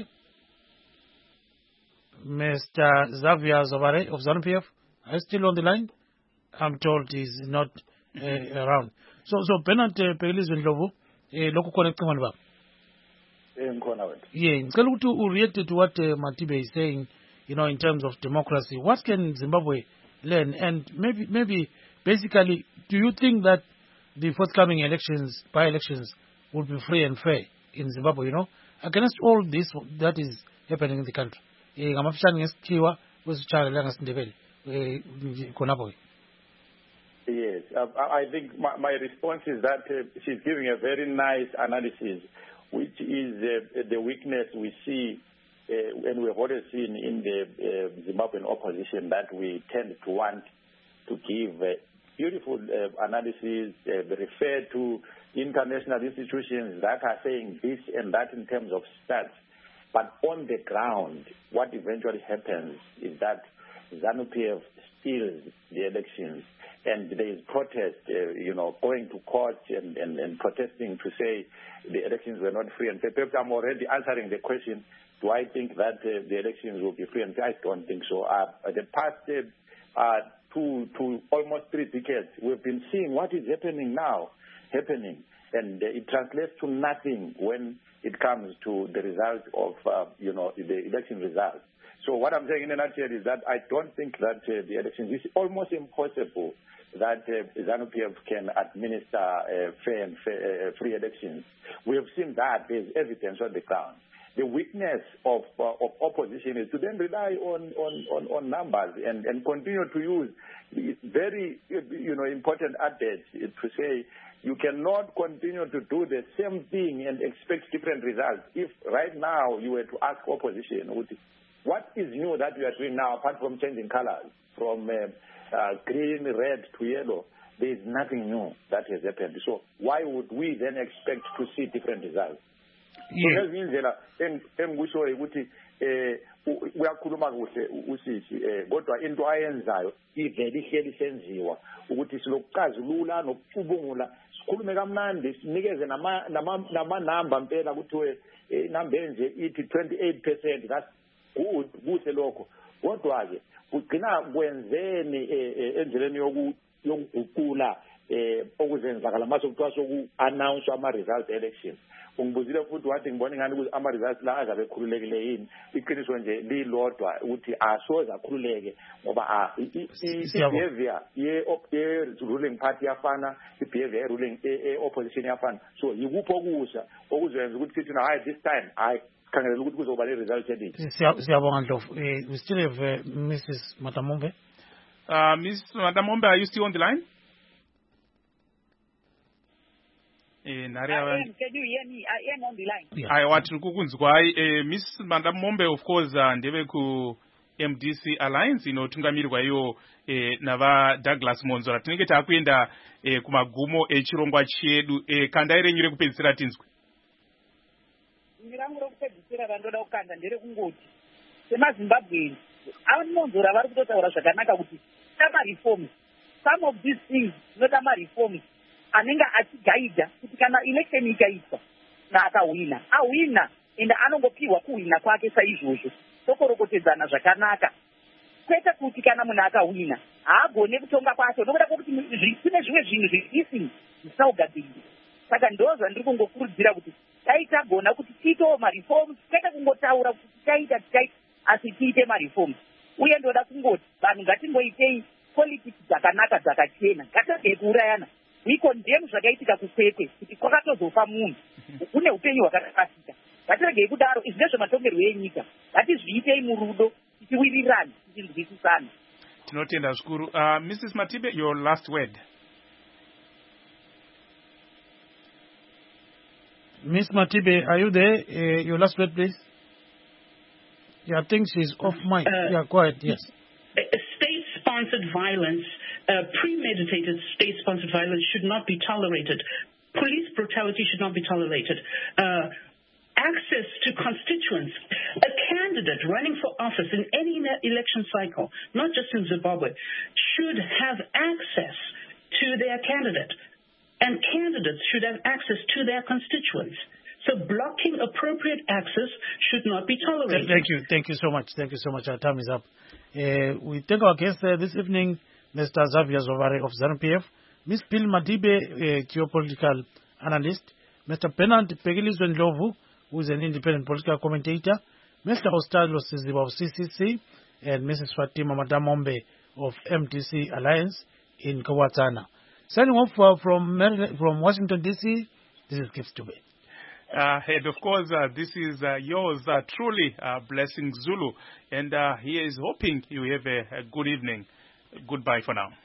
Mister Xavier Zobare of ZANU-P F, are you still on the line? I'm told he's not uh, around. So, so Bernard uh, Pelis Ndlovu, Eh, loku connect kama baba. Eh, ngkhona wena. Yeah, ngicela ukuthi u react to what uh, Matibe is saying, you know, in terms of democracy. What can Zimbabwe learn? And maybe, maybe, basically, do you think that the forthcoming elections, by-elections, will be free and fair in Zimbabwe? You know, against all this that is happening in the country. Eh, ngamafishane ngesikhiwa kwesitshalo la ngasindebele eh khonapho. Yes, uh, I think my, my response is that uh, she's giving a very nice analysis, which is uh, the weakness we see uh, and we've always seen in the uh, Zimbabwean opposition, that we tend to want to give uh, beautiful uh, analysis, uh, refer to international institutions that are saying this and that in terms of stats. But on the ground, what eventually happens is that ZANU-P F steals the elections, and there is protest, uh, you know, going to court and, and, and protesting to say the elections were not free and fair. Perhaps I'm already answering the question, do I think that uh, the elections will be free and fair? I don't think so. Uh, the past uh, uh, two to almost three decades, we've been seeing what is happening now, happening, and uh, it translates to nothing when it comes to the result of, uh, you know, the election results. So what I'm saying in a nutshell is that I don't think that uh, the elections, it's almost impossible that uh, ZANU-P F can administer uh, fair and fair, uh, free elections. We have seen that there's evidence on the ground. The weakness of, uh, of opposition is to then rely on, on, on, on numbers and, and continue to use very, you know, important adage to say you cannot continue to do the same thing and expect different results. If right now you were to ask opposition, what is new that you are doing now apart from changing colors from uh, uh, green, red to yellow? There is nothing new that has happened. So why would we then expect to see different results? Yeah. So indlela engikushoyo ukuthi eh uyakhuluma kuhle usisi eh kodwa into ayenzayo ivele ihleli senziwa ukuthi silokucazulula nokucubungula sikhulume kamnandi sinikeze nama nama number impela ukuthi number nje ithi twenty-eight percent. That's good kuhle lokho kodwa ke ugcina kwenzeni endleleni yoku yokuguqula eh okuzenzakala mase kuthiwa soku announce ama results election. Ungibuzile futhi wathi ngibona ngani ukuthi ama results la azabe khululekile yini iqiniso nje lilodwa ukuthi asoza akhululeke ngoba i-behavior ye ruling party yafana i-behavior ruling opposition yafana so yikupho okusha okuzenza ukuthi sithi na hayi this time hayi khangela ukuthi kuzoba le result edithi. Siyabonga Ndlovu. We still have uh, Missus Matamombe. Uh, Miss Matamombe, are you still on the line? I am. Can you hear me? I am on the line. I want to kukunzwa. Miss Matamombe, of course, uh, ndebe ku M D C Alliance inotungamirwa iyo eh, nava Douglas Monzora. Tinenge takuenda eh, kumagumo echirongwa chedu eh, kanda ire nyire kupedzisira tinzwe. Ndirangu rokupedzisira randoda kukanda ndere kungoti semaZimbabwe ava Monzora vari kutotaura zvakanaka kuti tama reforms, some of these things notama reforms anenge achigaidha kuti kana election ikaitwa na akawina awina ende anongopiwa kuwina kwake saizvozvo tokorokotedzana zvakanaka kwete kuti kana munhu akawina haagone kutonga kwacho nokuda kwokuti kune zvimwe zvinhu zveisi zvisaugadziriri saka ndo zvandiri kungokurudzira kuti dai tagona kuti tiitewo mareforms kwete kungotaura kuti tichaita tichaita asi tiite mareforms uye ndoda kungoti vanhu ngatingoitei politics dzakanaka dzakachena ngatirege kuurayana. We condemn zvakaitika kukwekwe kuti kwakatozofa munhu une upenyu hwakatakasika ngatirege kudaro izvi ndezvematongerwo enyika ngatizviitei murudo tichiwirirana tichinzwisisana. Tinotenda zvikuru. Uh, Missus Matibe, your last word. Miss Matibe, are you there? Uh, your last word, please. Yeah, I think she's off mic. Uh, yeah, go ahead. Yes. State-sponsored violence, uh, premeditated state-sponsored violence should not be tolerated. Police brutality should not be tolerated. Uh, access to constituents. A candidate running for office in any election cycle, not just in Zimbabwe, should have access to their candidate. And candidates should have access to their constituents. So blocking appropriate access should not be tolerated. Thank you. Thank you so much. Thank you so much. Our time is up. Uh, we take our guest uh, this evening, Mister Xavier Zovare of ZANU-P F, Miss Phil Matibe, a geopolitical analyst, Mister Pennant Pegilizwe Ndlovu, who is an independent political commentator, Mister Ostadlo Siziba of C C C, and Missus Fatima Matamombe of M D C Alliance in Kawatsana. Signing off uh, from, from Washington, D C, this is Gift to Be. Uh, and of course, uh, this is uh, yours uh, truly, uh, Blessing Zulu. And uh, he is hoping you have a, a good evening. Goodbye for now.